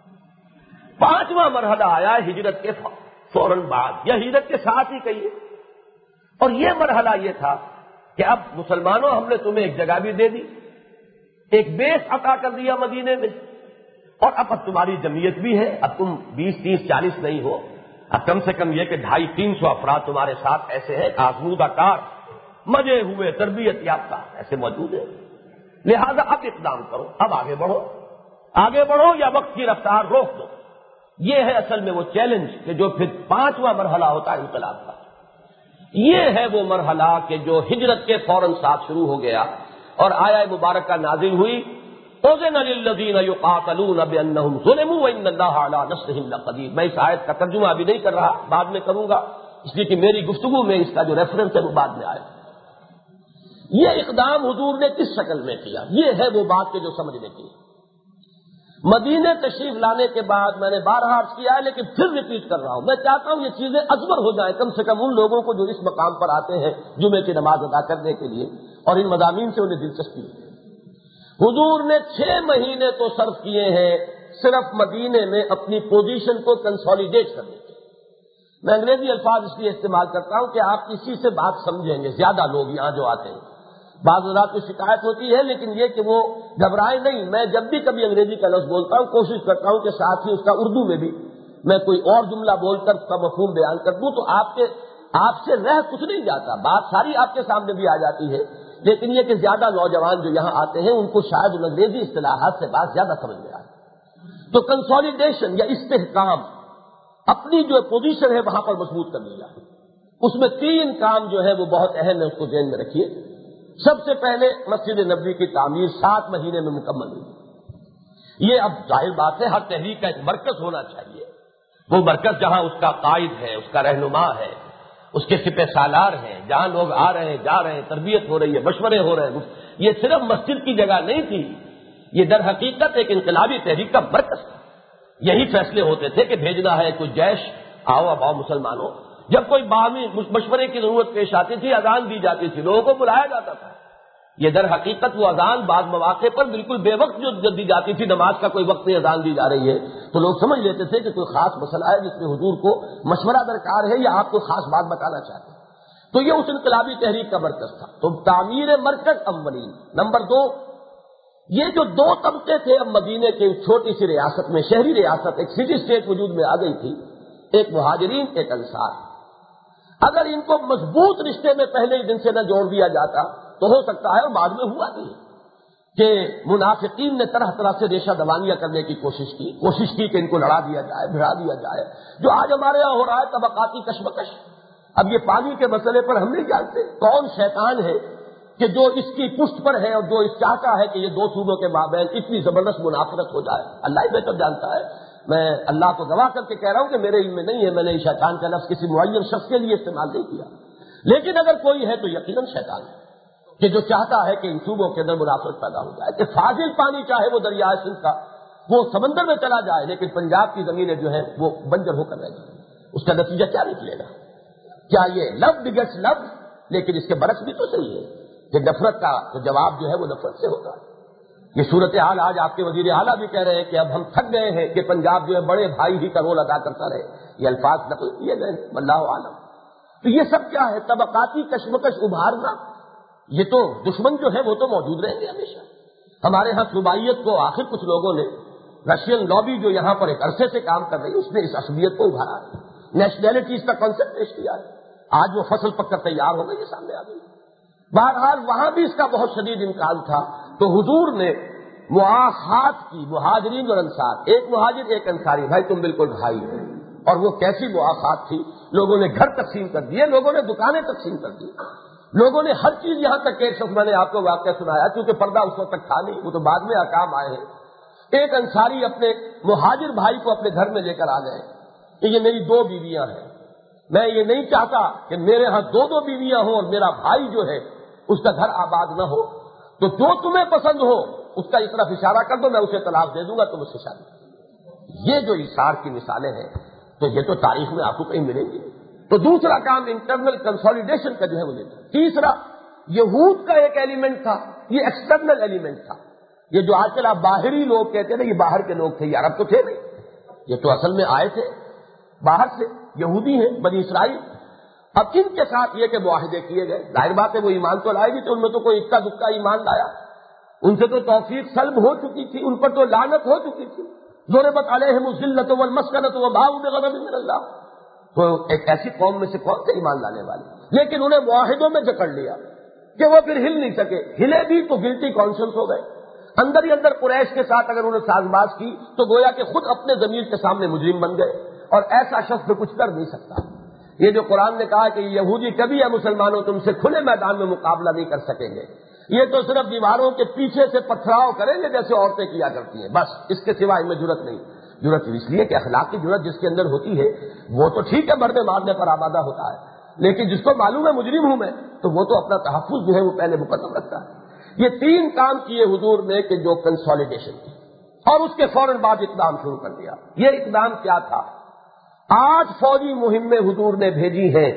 پانچواں مرحلہ آیا ہجرت کے فوراً بعد یا ہجرت کے ساتھ ہی کہیے. اور یہ مرحلہ یہ تھا کہ اب مسلمانوں ہم نے تمہیں ایک جگہ بھی دے دی، ایک بیس عطا کر دیا مدینے میں، اور اب اب تمہاری جمعیت بھی ہے. اب تم بیس تیس چالیس نہیں ہو، اب کم سے کم یہ کہ ڈھائی تین سو افراد تمہارے ساتھ ایسے ہیں آزمودہ کار، مجے ہوئے، تربیت یافتہ ایسے موجود ہیں. لہذا اب اقدام کرو، اب آگے بڑھو، آگے بڑھو یا وقت کی رفتار روک دو. یہ ہے اصل میں وہ چیلنج کہ جو پھر پانچواں مرحلہ ہوتا ہے انقلاب کا. یہ ہے وہ مرحلہ کہ جو ہجرت کے فوراً ساتھ شروع ہو گیا اور آیہ مبارکہ نازل ہوئی. اذن للذین یقاتلون بانہم ظلموا وان اللہ علی نصرہم لقدیر. میں اس آیت کا ترجمہ ابھی نہیں کر رہا، بعد میں کروں گا، اس لیے کہ میری گفتگو میں اس کا جو ریفرنس ہے وہ بعد میں آئے. یہ اقدام حضور نے کس شکل میں کیا؟ یہ ہے وہ بات کہ جو سمجھنے کی. مدینے تشریف لانے کے بعد میں نے بارہا عرض کیا ہے لیکن پھر ریپیٹ کر رہا ہوں، میں چاہتا ہوں یہ چیزیں ازبر ہو جائیں کم سے کم ان لوگوں کو جو اس مقام پر آتے ہیں جمعے کی نماز ادا کرنے کے لیے اور ان مضامین سے انہیں دلچسپی ہے. حضور نے چھ مہینے تو صرف کیے ہیں صرف مدینے میں اپنی پوزیشن کو کنسالیڈیٹ کرنے کے. میں انگریزی الفاظ اس لیے استعمال کرتا ہوں کہ آپ کسی سے بات سمجھیں گے. زیادہ لوگ یہاں جو آتے ہیں بعض اوقات کی شکایت ہوتی ہے، لیکن یہ کہ وہ گھبرائے نہیں. میں جب بھی کبھی انگریزی کا لفظ بولتا ہوں کوشش کرتا ہوں کہ ساتھ ہی اس کا اردو میں بھی میں کوئی اور جملہ بول کر اس کا مفہوم بیان کر دوں، تو آپ کے آپ سے رہ کچھ نہیں جاتا، بات ساری آپ کے سامنے بھی آ جاتی ہے. لیکن یہ کہ زیادہ نوجوان جو یہاں آتے ہیں ان کو شاید ان انگریزی اصطلاحات سے بات زیادہ سمجھ میں آئے. تو کنسالیڈیشن یا استحکام، اپنی جو پوزیشن ہے وہاں پر مضبوط کر لیا. اس میں تین کام جو ہے وہ بہت اہم ہے، اس کو ذہن میں رکھیے. سب سے پہلے مسجد نبوی کی تعمیر سات مہینے میں مکمل ہوئی. یہ اب ظاہر بات ہے ہر تحریک کا ایک مرکز ہونا چاہیے. وہ مرکز جہاں اس کا قائد ہے، اس کا رہنما ہے، اس کے سپہ سالار ہیں، جہاں لوگ آ رہے ہیں جا رہے ہیں، تربیت ہو رہی ہے، مشورے ہو رہے ہیں. یہ صرف مسجد کی جگہ نہیں تھی، یہ در حقیقت ایک انقلابی تحریک کا مرکز تھا. یہی فیصلے ہوتے تھے کہ بھیجنا ہے کوئی جیش، آؤ اب آؤ مسلمانوں. جب کوئی باہمی مشورے کی ضرورت پیش آتی تھی اذان دی جاتی تھی، لوگوں کو بلایا جاتا تھا. یہ در حقیقت وہ اذان بعض مواقع پر بالکل بے وقت جو دی جاتی تھی، نماز کا کوئی وقت نہیں اذان دی جا رہی ہے تو لوگ سمجھ لیتے تھے کہ کوئی خاص مسئلہ ہے جس میں حضور کو مشورہ درکار ہے یا آپ کو خاص بات بتانا چاہتے ہیں. تو یہ اس انقلابی تحریک کا مرکز تھا. تو تعمیر مرکز اولین. نمبر دو، یہ جو دو طبقے تھے اب مدینے کے چھوٹی سی ریاست میں، شہری ریاست، ایک سٹی اسٹیٹ وجود میں آ گئی تھی، ایک مہاجرین ایک انصار. اگر ان کو مضبوط رشتے میں پہلے ہی دن سے نہ جوڑ دیا جاتا تو ہو سکتا ہے اور بعد میں ہوا بھی کہ منافقین نے طرح طرح سے ریشہ دوانیاں کرنے کی کوشش کی کوشش کی کہ ان کو لڑا دیا جائے، بھڑا دیا جائے. جو آج ہمارے یہاں ہو رہا ہے طبقاتی کشمکش. اب یہ پانی کے مسئلے پر ہم نہیں جانتے کون شیطان ہے کہ جو اس کی پشت پر ہے اور جو اس چاہتا ہے کہ یہ دو صوبوں کے مابین اتنی زبردست منافرت ہو جائے. اللہ ہی بہتر جانتا ہے. میں اللہ کو گواہ کر کے کہہ رہا ہوں کہ میرے علم میں نہیں ہے، میں نے شیطان کا لفظ کسی معین شخص کے لیے استعمال نہیں کیا. لیکن اگر کوئی ہے تو یقیناً شیطان ہے کہ جو چاہتا ہے کہ ان صوبوں کے اندر منافرت پیدا ہو جائے، کہ فاضل پانی چاہے وہ دریائے سندھ کا وہ سمندر میں چلا جائے لیکن پنجاب کی زمینیں جو ہیں وہ بنجر ہو کر رہ جائیں. اس کا نتیجہ کیا نکلے گا؟ کیا یہ لفظ بگس لفظ؟ لیکن اس کے برعکس بھی تو صحیح ہے کہ نفرت کا تو جواب جو ہے وہ نفرت سے ہوگا. یہ صورتحال آج آپ کے وزیر اعلیٰ بھی کہہ رہے ہیں کہ اب ہم تھک گئے ہیں کہ پنجاب جو ہے بڑے بھائی ہی کا رول ادا کرتا رہے. یہ الفاظ نقل کیے گئے واللہ عالم. تو یہ سب کیا ہے؟ طبقاتی کشمکش ابھارنا. یہ تو دشمن جو ہے وہ تو موجود رہیں گے ہمیشہ. ہمارے ہاں صوبائیت کو آخر کچھ لوگوں نے، رشین لابی جو یہاں پر ایک عرصے سے کام کر رہی ہے، اس نے اس عصبیت کو ابھارا ہے، نیشنلٹیز کا کانسیپٹ پیش کیا ہے. آج وہ فصل پک کر تیار ہو گئی، یہ سامنے آ گئی. بہرحال وہاں بھی اس کا بہت شدید امکان تھا. تو حضور نے مواخات کی، مہاجرین اور انصار، ایک مہاجر ایک انصاری، بھائی تم بالکل بھائی ہو. اور وہ کیسی مواخات تھی؟ لوگوں نے گھر تقسیم کر دیے، لوگوں نے دکانیں تقسیم کر دی. لوگوں نے ہر چیز، یہاں تک کہ ایک شخص، میں نے آپ کو واقعہ سنایا کیونکہ پردہ اس وقت تک تھا نہیں، وہ تو بعد میں احکام آئے ہیں، ایک انصاری اپنے مہاجر بھائی کو اپنے گھر میں لے کر آ گئے کہ یہ میری دو بیویاں ہیں، میں یہ نہیں چاہتا کہ میرے ہاں دو دو بیویاں ہوں اور میرا بھائی جو ہے اس کا گھر آباد نہ ہو، تو جو تمہیں پسند ہو اس کا اس طرف اشارہ کر دو، میں اسے طلاق دے دوں گا، تم اس سے شادی کرو۔ یہ جو ایثار کی مثالیں ہیں تو یہ تو تاریخ میں آپ کو کہیں ملیں گی۔ تو دوسرا کام انٹرنل کنسولیڈیشن کا جو ہے وہ لیتا۔ تیسرا، یہود کا ایک ایلیمنٹ تھا، یہ ایکسٹرنل ایلیمنٹ تھا۔ یہ جو آج کل آپ باہری لوگ کہتے ہیں نا، یہ باہر کے لوگ تھے، یہ عرب تو تھے نہیں، یہ تو اصل میں آئے تھے باہر سے، یہودی ہیں، بنی اسرائیل۔ اب ان کے ساتھ یہ کہ معاہدے کیے گئے، ظاہر بات ہے وہ ایمان تو لائے بھی تھے، ان میں تو کوئی اکا دکا ایمان لایا، ان سے تو توفیق سلب ہو چکی تھی، ان پر تو لعنت ہو چکی تھی، ضربت علیہم الذلۃ والمسکنۃ وباؤوا بغضب من اللہ۔ تو ایک ایسی قوم میں سے کون تھے ایمان لانے والے؟ لیکن انہیں معاہدوں میں جکڑ لیا کہ وہ پھر ہل نہیں سکے، ہلے بھی تو گلٹی کانشنس ہو گئے۔ اندر ہی اندر قریش کے ساتھ اگر انہوں نے ساز باز کی تو گویا کہ خود اپنے ضمیر کے سامنے مجرم بن گئے، اور ایسا شخص کچھ کر نہیں سکتا۔ یہ جو قرآن نے کہا کہ یہودی کبھی ہے مسلمانوں تم سے کھلے میدان میں مقابلہ نہیں کر سکیں گے، یہ تو صرف دیواروں کے پیچھے سے پتھراؤ کریں گے جیسے عورتیں کیا کرتی ہیں، بس اس کے سوا ان میں جرت نہیں۔ جرت اس لیے کہ اخلاقی جرت جس کے اندر ہوتی ہے وہ تو ٹھیک ہے مردے مارنے پر آمادہ ہوتا ہے، لیکن جس کو معلوم ہے مجرم ہوں میں تو وہ تو اپنا تحفظ جو ہے وہ پہلے مقدم رکھتا ہے۔ یہ تین کام کیے حضور نے کہ جو کنسولیڈیشن کی، اور اس کے فوراً بعد اقدام شروع کر دیا۔ یہ اقدام کیا تھا؟ آج فوجی مہمیں حضور نے بھیجی ہیں،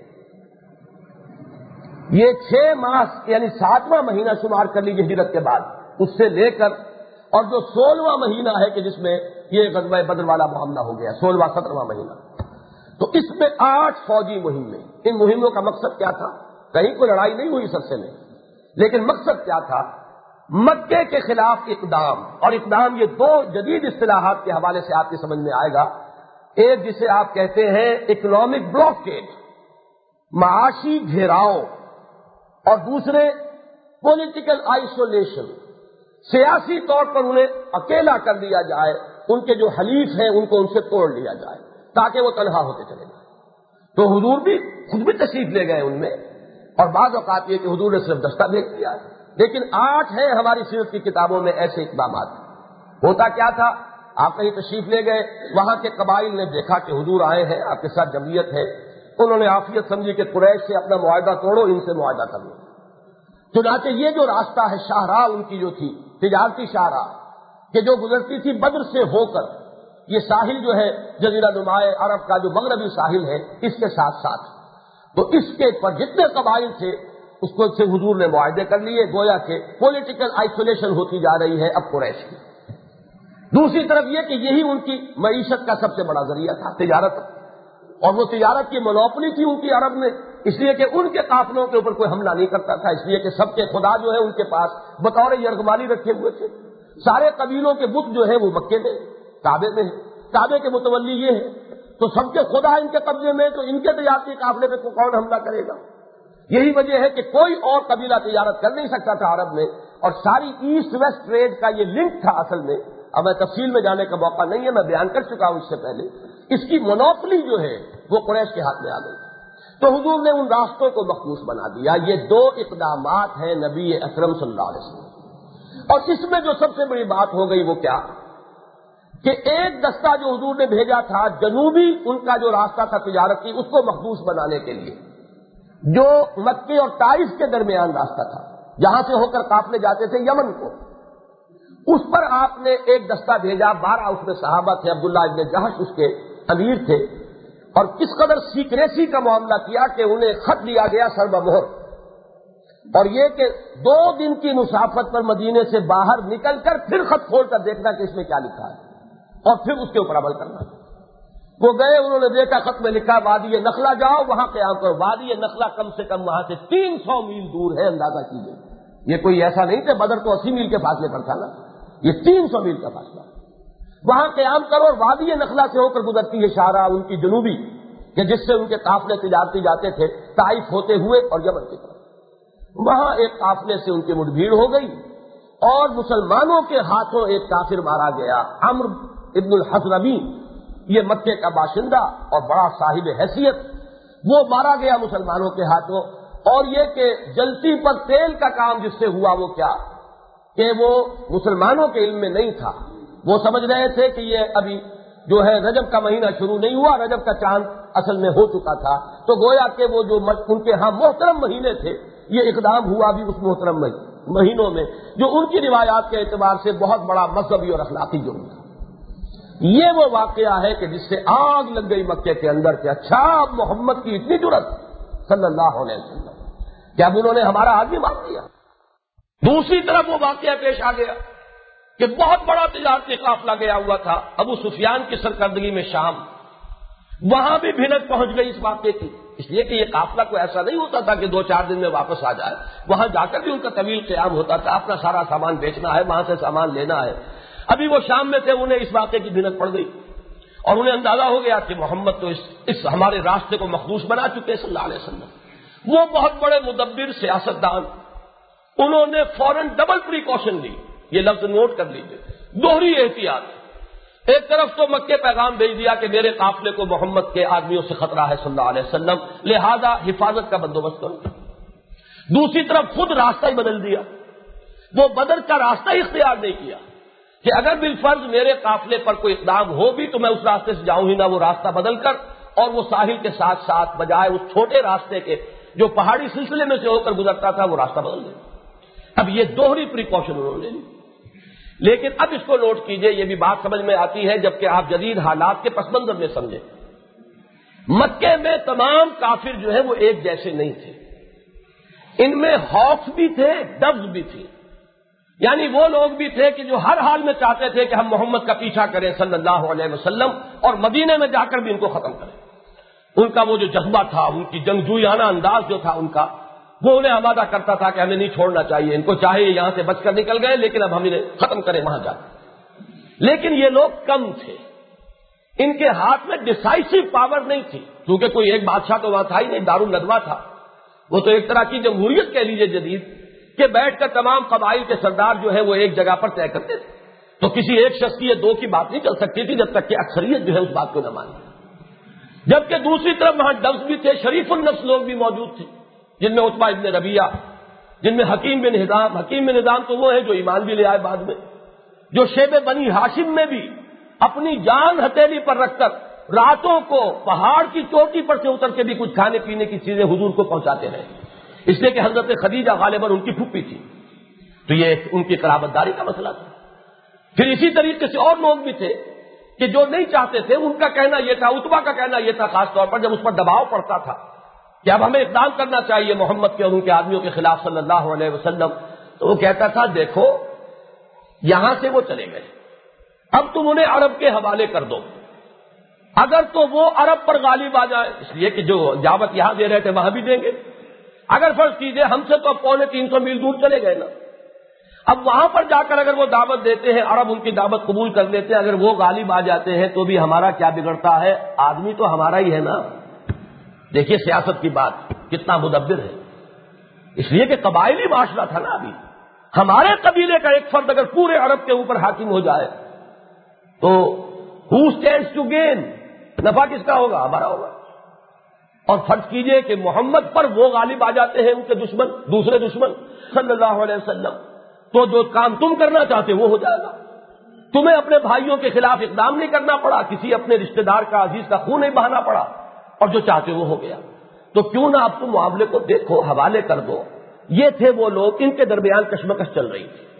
یہ چھ ماہ یعنی ساتواں مہینہ شمار کر لیجیے ہجرت کے بعد، اس سے لے کر اور جو سولہواں مہینہ ہے کہ جس میں یہ غزوہ بدر والا معاملہ ہو گیا، سولہواں سترواں مہینہ، تو اس میں آٹھ فوجی مہمیں۔ ان مہموں کا مقصد کیا تھا؟ کہیں کوئی لڑائی نہیں ہوئی سب سے میں، لیکن مقصد کیا تھا؟ مکے کے خلاف اقدام، اور اقدام یہ دو جدید اصطلاحات کے حوالے سے آپ کی سمجھ میں آئے گا۔ ایک جسے آپ کہتے ہیں اکنامک بلاکیڈ، معاشی گھیراؤ، اور دوسرے پولیٹیکل آئسولیشن، سیاسی طور پر انہیں اکیلا کر دیا جائے، ان کے جو حلیف ہیں ان کو ان سے توڑ لیا جائے تاکہ وہ تنہا ہوتے چلے جائیں۔ تو حضور بھی خود بھی تشریف لے گئے ان میں، اور بعض اوقات یہ کہ حضور نے صرف دستہ بھیج دیا، لیکن آٹھ ہیں ہماری سیرت کی کتابوں میں ایسے اقدامات۔ ہوتا کیا تھا؟ آپ کہیں تشریف لے گئے، وہاں کے قبائل نے دیکھا کہ حضور آئے ہیں، آپ کے ساتھ جمعیت ہے، انہوں نے عافیت سمجھی کہ قریش سے اپنا معاہدہ توڑو، ان سے معاہدہ کر لو۔ چنانچہ یہ جو راستہ ہے، شاہراہ ان کی جو تھی تجارتی شاہراہ کہ جو گزرتی تھی بدر سے ہو کر، یہ ساحل جو ہے جزیرہ نمائے عرب کا جو مغربی ساحل ہے اس کے ساتھ ساتھ، تو اس کے پر جتنے قبائل تھے اس کو سے حضور نے معاہدے کر لیے، گویا کہ پولیٹیکل آئسولیشن ہوتی جا رہی ہے اب قریش کی۔ دوسری طرف یہ کہ یہی ان کی معیشت کا سب سے بڑا ذریعہ تھا، تجارت، اور وہ تجارت کی مونوپلی تھی ان کی عرب میں، اس لیے کہ ان کے قافلوں کے اوپر کوئی حملہ نہیں کرتا تھا، اس لیے کہ سب کے خدا جو ہے ان کے پاس بطور یرغمالی رکھے ہوئے تھے۔ سارے قبیلوں کے بت جو ہے وہ مکے میں کعبے میں ہیں، کعبے کے متولی یہ ہے، تو سب کے خدا ان کے قبضے میں، تو ان کے تجارتی قافلے پہ کون حملہ کرے گا؟ یہی وجہ ہے کہ کوئی اور قبیلہ تجارت کر نہیں سکتا تھا عرب میں، اور ساری ایسٹ ویسٹ ٹریڈ کا یہ لنک تھا اصل میں۔ اب میں تفصیل میں جانے کا موقع نہیں ہے، میں بیان کر چکا ہوں اس سے پہلے، اس کی مونوپلی جو ہے وہ قریش کے ہاتھ میں آ گئی۔ تو حضور نے ان راستوں کو مخصوص بنا دیا۔ یہ دو اقدامات ہیں نبی اکرم صلی اللہ علیہ وسلم، اور اس میں جو سب سے بڑی بات ہو گئی وہ کیا کہ ایک دستہ جو حضور نے بھیجا تھا جنوبی ان کا جو راستہ تھا تجارت کی، اس کو مخصوص بنانے کے لیے، جو مکے اور طائف کے درمیان راستہ تھا جہاں سے ہو کر قافلے جاتے تھے یمن کو، اس پر آپ نے ایک دستہ بھیجا، بارہ اس میں صحابہ تھے، عبداللہ ابن جہش اس کے امیر تھے، اور کس قدر سیکریسی کا معاملہ کیا کہ انہیں خط دیا گیا سر بمہر، اور یہ کہ دو دن کی مسافت پر مدینے سے باہر نکل کر پھر خط کھول کر دیکھنا کہ اس میں کیا لکھا ہے، اور پھر اس کے اوپر عمل کرنا۔ وہ گئے، انہوں نے دیکھا خط میں لکھا وادی نخلا جاؤ، وہاں قیام کرو۔ وادی نخلا کم سے کم وہاں سے تین سو میل دور ہے، اندازہ کیجیے۔ یہ کوئی ایسا نہیں کہ بدر تو اسی میل کے فاصلے پر تھا نا، یہ تین سو میل کا فاصلہ۔ وہاں قیام کرو، اور وادی نخلا سے ہو کر گزرتی ہے شاہراہ ان کی جنوبی، کہ جس سے ان کے قافلے تجارتی جاتے تھے طائف ہوتے ہوئے اور یمن کی طرف۔ وہاں ایک قافلے سے ان کی مٹ بھیڑ ہو گئی، اور مسلمانوں کے ہاتھوں ایک کافر مارا گیا، عمرو ابن الحضرمی، یہ مکے کا باشندہ اور بڑا صاحب حیثیت، وہ مارا گیا مسلمانوں کے ہاتھوں، اور یہ کہ جلتی پر تیل کا کام جس سے ہوا وہ کیا کہ وہ مسلمانوں کے علم میں نہیں تھا. وہ سمجھ رہے تھے کہ یہ ابھی جو ہے رجب کا مہینہ شروع نہیں ہوا, رجب کا چاند اصل میں ہو چکا تھا, تو گویا کہ وہ جو ان کے ہاں محترم مہینے تھے یہ اقدام ہوا بھی اس محترم مہینوں میں جو ان کی روایات کے اعتبار سے بہت بڑا مذہبی اور اخلاقی جرم تھا. یہ وہ واقعہ ہے کہ جس سے آگ لگ گئی مکے کے اندر کہ اچھا اب محمد کی اتنی جرت صلی اللہ علیہ وسلم کہ اب انہوں نے ہمارا آدمی مار دیا. دوسری طرف وہ واقعہ پیش آ گیا کہ بہت بڑا تجارتی قافلہ گیا ہوا تھا ابو سفیان کی سرکردگی میں شام, وہاں بھی بھنک پہنچ گئی اس واقعے کی, اس لیے کہ یہ قافلہ کوئی ایسا نہیں ہوتا تھا کہ دو چار دن میں واپس آ جائے, وہاں جا کر بھی ان کا طویل قیام ہوتا تھا, اپنا سارا سامان بیچنا ہے, وہاں سے سامان لینا ہے. ابھی وہ شام میں تھے, انہیں اس واقعے کی بھنک پڑ گئی اور انہیں اندازہ ہو گیا کہ محمد تو اس, اس ہمارے راستے کو مخدوش بنا چکے صلی اللہ علیہ وسلم. وہ بہت بڑے مدبر سیاستدان, انہوں نے فوراً ڈبل پریکاشن لی. یہ لفظ نوٹ کر لیجیے, دوہری احتیاط. ایک طرف تو مکے پیغام بھیج دیا کہ میرے قافلے کو محمد کے آدمیوں سے خطرہ ہے صلی اللہ علیہ وسلم, لہذا حفاظت کا بندوبست کرو. دوسری طرف خود راستہ ہی بدل دیا, وہ بدر کا راستہ ہی اختیار نہیں کیا کہ اگر بالفرض میرے قافلے پر کوئی اقدام ہو بھی تو میں اس راستے سے جاؤں ہی نہ, وہ راستہ بدل کر اور وہ ساحل کے ساتھ ساتھ بجائے اس چھوٹے راستے کے جو پہاڑی سلسلے میں سے ہو کر گزرتا تھا وہ راستہ بدل دیا. اب یہ دوہری پریکاشن انہوں نے لی. لیکن اب اس کو نوٹ کیجئے, یہ بھی بات سمجھ میں آتی ہے جبکہ آپ جدید حالات کے پس منظر میں سمجھیں. مکے میں تمام کافر جو ہے وہ ایک جیسے نہیں تھے, ان میں ہاکس بھی تھے, ڈوز بھی تھی. یعنی وہ لوگ بھی تھے کہ جو ہر حال میں چاہتے تھے کہ ہم محمد کا پیچھا کریں صلی اللہ علیہ وسلم اور مدینے میں جا کر بھی ان کو ختم کریں. ان کا وہ جو جذبہ تھا, ان کی جنگجویانہ انداز جو تھا ان کا, وہ انہیں آمادہ کرتا تھا کہ ہمیں نہیں چھوڑنا چاہیے, ان کو چاہے یہاں سے بچ کر نکل گئے لیکن اب ہم انہیں ختم کریں وہاں جا کر. لیکن یہ لوگ کم تھے, ان کے ہاتھ میں ڈسائسو پاور نہیں تھی, کیونکہ کوئی ایک بادشاہ تو وہاں تھا ہی نہیں, دارالندوا تھا. وہ تو ایک طرح کی جمہوریت کہہ لیجیے جدید, کہ بیٹھ کر تمام قبائل کے سردار جو ہے وہ ایک جگہ پر طے کرتے تھے. تو کسی ایک شخص کی یہ دو کی بات نہیں چل سکتی تھی جب تک کہ اکثریت جو ہے اس بات کو نہ مانے. جبکہ دوسری طرف وہاں ڈوز بھی تھے, شریف النفس لوگ بھی موجود تھے, جن میں عتبہ ابن ربیعہ, جن میں حکیم بن ہزام. حکیم بن ہزام تو وہ ہے جو ایمان بھی لے آئے بعد میں, جو شیب بنی ہاشم میں بھی اپنی جان ہتھیلی پر رکھ کر راتوں کو پہاڑ کی چوٹی پر سے اتر کے بھی کچھ کھانے پینے کی چیزیں حضور کو پہنچاتے رہے, اس لیے کہ حضرت خدیجہ غالباً ان کی پھوپھی تھی, تو یہ ان کی قرابت داری کا مسئلہ تھا. پھر اسی طریقے سے اور لوگ بھی تھے کہ جو نہیں چاہتے تھے, ان کا کہنا یہ تھا, عتبہ کا کہنا یہ تھا خاص طور پر جب اس پر دباؤ پڑتا تھا کہ اب ہمیں اقدام کرنا چاہیے محمد کے اور ان کے آدمیوں کے خلاف صلی اللہ علیہ وسلم, تو وہ کہتا تھا دیکھو یہاں سے وہ چلے گئے, اب تم انہیں عرب کے حوالے کر دو, اگر تو وہ عرب پر غالب آ جائے, اس لیے کہ جو دعوت یہاں دے رہے تھے وہاں بھی دیں گے. اگر فرض کیجئے ہم سے تو اب پونے تین سو میل دور چلے گئے نا, اب وہاں پر جا کر اگر وہ دعوت دیتے ہیں, عرب ان کی دعوت قبول کر لیتے ہیں, اگر وہ غالب آ جاتے ہیں تو بھی ہمارا کیا بگڑتا ہے, آدمی تو ہمارا ہی ہے نا. دیکھیے سیاست کی بات کتنا مدبر ہے, اس لیے کہ قبائلی معاشرہ تھا نا. ابھی ہمارے قبیلے کا ایک فرد اگر پورے عرب کے اوپر حاکم ہو جائے تو ہو اسٹینڈس ٹو گین, نفع کس کا ہوگا, ہمارا ہوگا. اور فرض کیجئے کہ محمد پر وہ غالب آ جاتے ہیں ان کے دشمن, دوسرے دشمن صلی اللہ علیہ وسلم, تو جو کام تم کرنا چاہتے وہ ہو جائے گا. تمہیں اپنے بھائیوں کے خلاف اقدام نہیں کرنا پڑا, کسی اپنے رشتہ دار کا عزیز کا خون نہیں بہانا پڑا, اور جو چاہتے وہ ہو گیا. تو کیوں نہ آپ تم معاملے کو دیکھو, حوالے کر دو. یہ تھے وہ لوگ, ان کے درمیان کشمکش چل رہی تھی.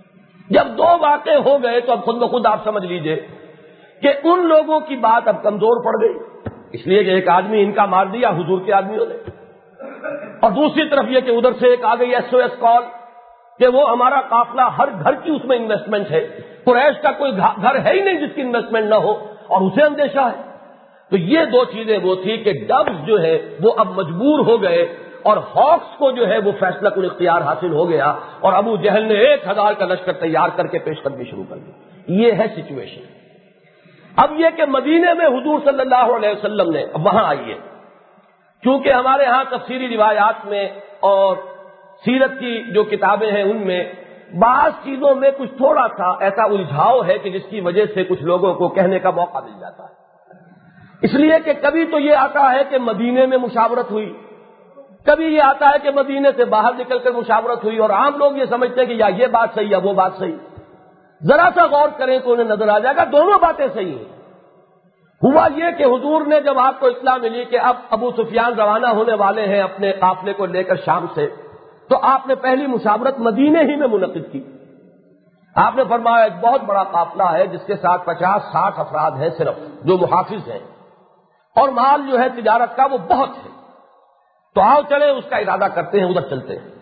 جب دو واقع ہو گئے تو اب خود بخود آپ سمجھ لیجئے کہ ان لوگوں کی بات اب کمزور پڑ گئی, اس لیے کہ ایک آدمی ان کا مار دیا حضور کے آدمیوں نے, اور دوسری طرف یہ کہ ادھر سے ایک آ گئی ایس او ایس کال کہ وہ ہمارا قافلہ ہر گھر کی اس میں انویسٹمنٹ ہے, قریش کا کوئی گھر ہے ہی نہیں جس کی انویسٹمنٹ نہ ہو, اور اسے اندیشہ ہے. تو یہ دو چیزیں وہ تھی کہ ڈبز جو ہے وہ اب مجبور ہو گئے, اور ہاکس کو جو ہے وہ فیصلہ کن اختیار حاصل ہو گیا, اور ابو جہل نے ایک ہزار کا لشکر تیار کر کے پیش قدمی شروع کر دی. یہ ہے سچویشن. اب یہ کہ مدینے میں حضور صلی اللہ علیہ وسلم نے, اب وہاں آئیے, کیونکہ ہمارے ہاں تفسیری روایات میں اور سیرت کی جو کتابیں ہیں ان میں بعض چیزوں میں کچھ تھوڑا سا ایسا الجھاؤ ہے کہ جس کی وجہ سے کچھ لوگوں کو کہنے کا موقع مل جاتا ہے. اس لیے کہ کبھی تو یہ آتا ہے کہ مدینے میں مشاورت ہوئی, کبھی یہ آتا ہے کہ مدینے سے باہر نکل کر مشاورت ہوئی اور عام لوگ یہ سمجھتے ہیں کہ یا یہ بات صحیح یا وہ بات صحیح. ذرا سا غور کریں تو انہیں نظر آ جائے گا دونوں باتیں صحیح ہیں. ہوا یہ کہ حضور نے جب آپ کو اطلاع ملی کہ اب ابو سفیان روانہ ہونے والے ہیں اپنے قافلے کو لے کر شام سے، تو آپ نے پہلی مشاورت مدینے ہی میں منعقد کی. آپ نے فرمایا ایک بہت بڑا قافلہ ہے جس کے ساتھ پچاس ساٹھ افراد ہیں صرف جو محافظ ہیں، اور مال جو ہے تجارت کا وہ بہت ہے، تو آؤ چلے اس کا ارادہ کرتے ہیں، ادھر چلتے ہیں.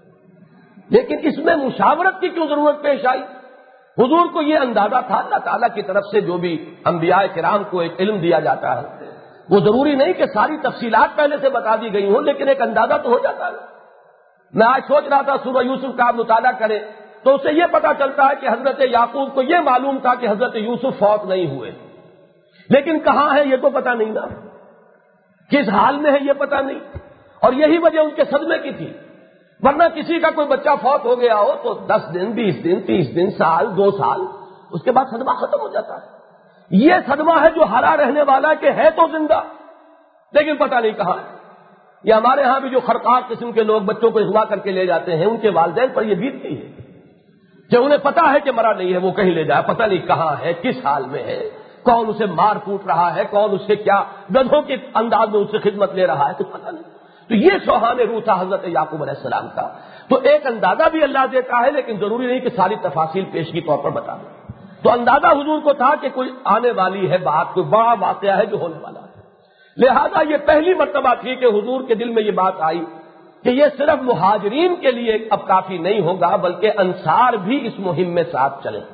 لیکن اس میں مشاورت کی کیوں ضرورت پیش آئی؟ حضور کو یہ اندازہ تھا اللہ تعالیٰ کی طرف سے جو بھی انبیاء کرام کو ایک علم دیا جاتا ہے وہ ضروری نہیں کہ ساری تفصیلات پہلے سے بتا دی گئی ہوں، لیکن ایک اندازہ تو ہو جاتا ہے. میں آج سوچ رہا تھا سورہ یوسف کا آپ مطالعہ کریں تو اسے یہ پتا چلتا ہے کہ حضرت یعقوب کو یہ معلوم تھا کہ حضرت یوسف فوت نہیں ہوئے، لیکن کہاں ہے یہ تو پتا نہیں نا، کس حال میں ہے یہ پتا نہیں. اور یہی وجہ ان کے صدمے کی تھی، ورنہ کسی کا کوئی بچہ فوت ہو گیا ہو تو دس دن بیس دن تیس دن سال دو سال اس کے بعد صدمہ ختم ہو جاتا ہے. یہ صدمہ ہے جو ہرا رہنے والا کہ ہے تو زندہ لیکن پتہ نہیں کہاں ہے. یہ ہمارے ہاں بھی جو خرقار قسم کے لوگ بچوں کو اغوا کر کے لے جاتے ہیں ان کے والدین پر یہ بیتتی ہے کہ انہیں پتا ہے کہ مرا نہیں ہے، وہ کہیں لے جائے، پتہ نہیں کہاں ہے، کس حال میں ہے، کون اسے مار کوٹ رہا ہے، کون اس سے کیا گدھوں کے انداز میں اس سے خدمت لے رہا ہے، کچھ پتہ نہیں. تو یہ سوہان روح تھا حضرت یعقوب علیہ السلام کا. تو ایک اندازہ بھی اللہ دیتا ہے لیکن ضروری نہیں کہ ساری تفاصیل پیشگی طور پر بتا دیں. تو اندازہ حضور کو تھا کہ کوئی آنے والی ہے بات، کوئی بڑا واقعہ ہے جو ہونے والا ہے. لہذا یہ پہلی مرتبہ تھی کہ حضور کے دل میں یہ بات آئی کہ یہ صرف مہاجرین کے لیے اب کافی نہیں ہوگا بلکہ انصار بھی اس مہم میں ساتھ چلیں.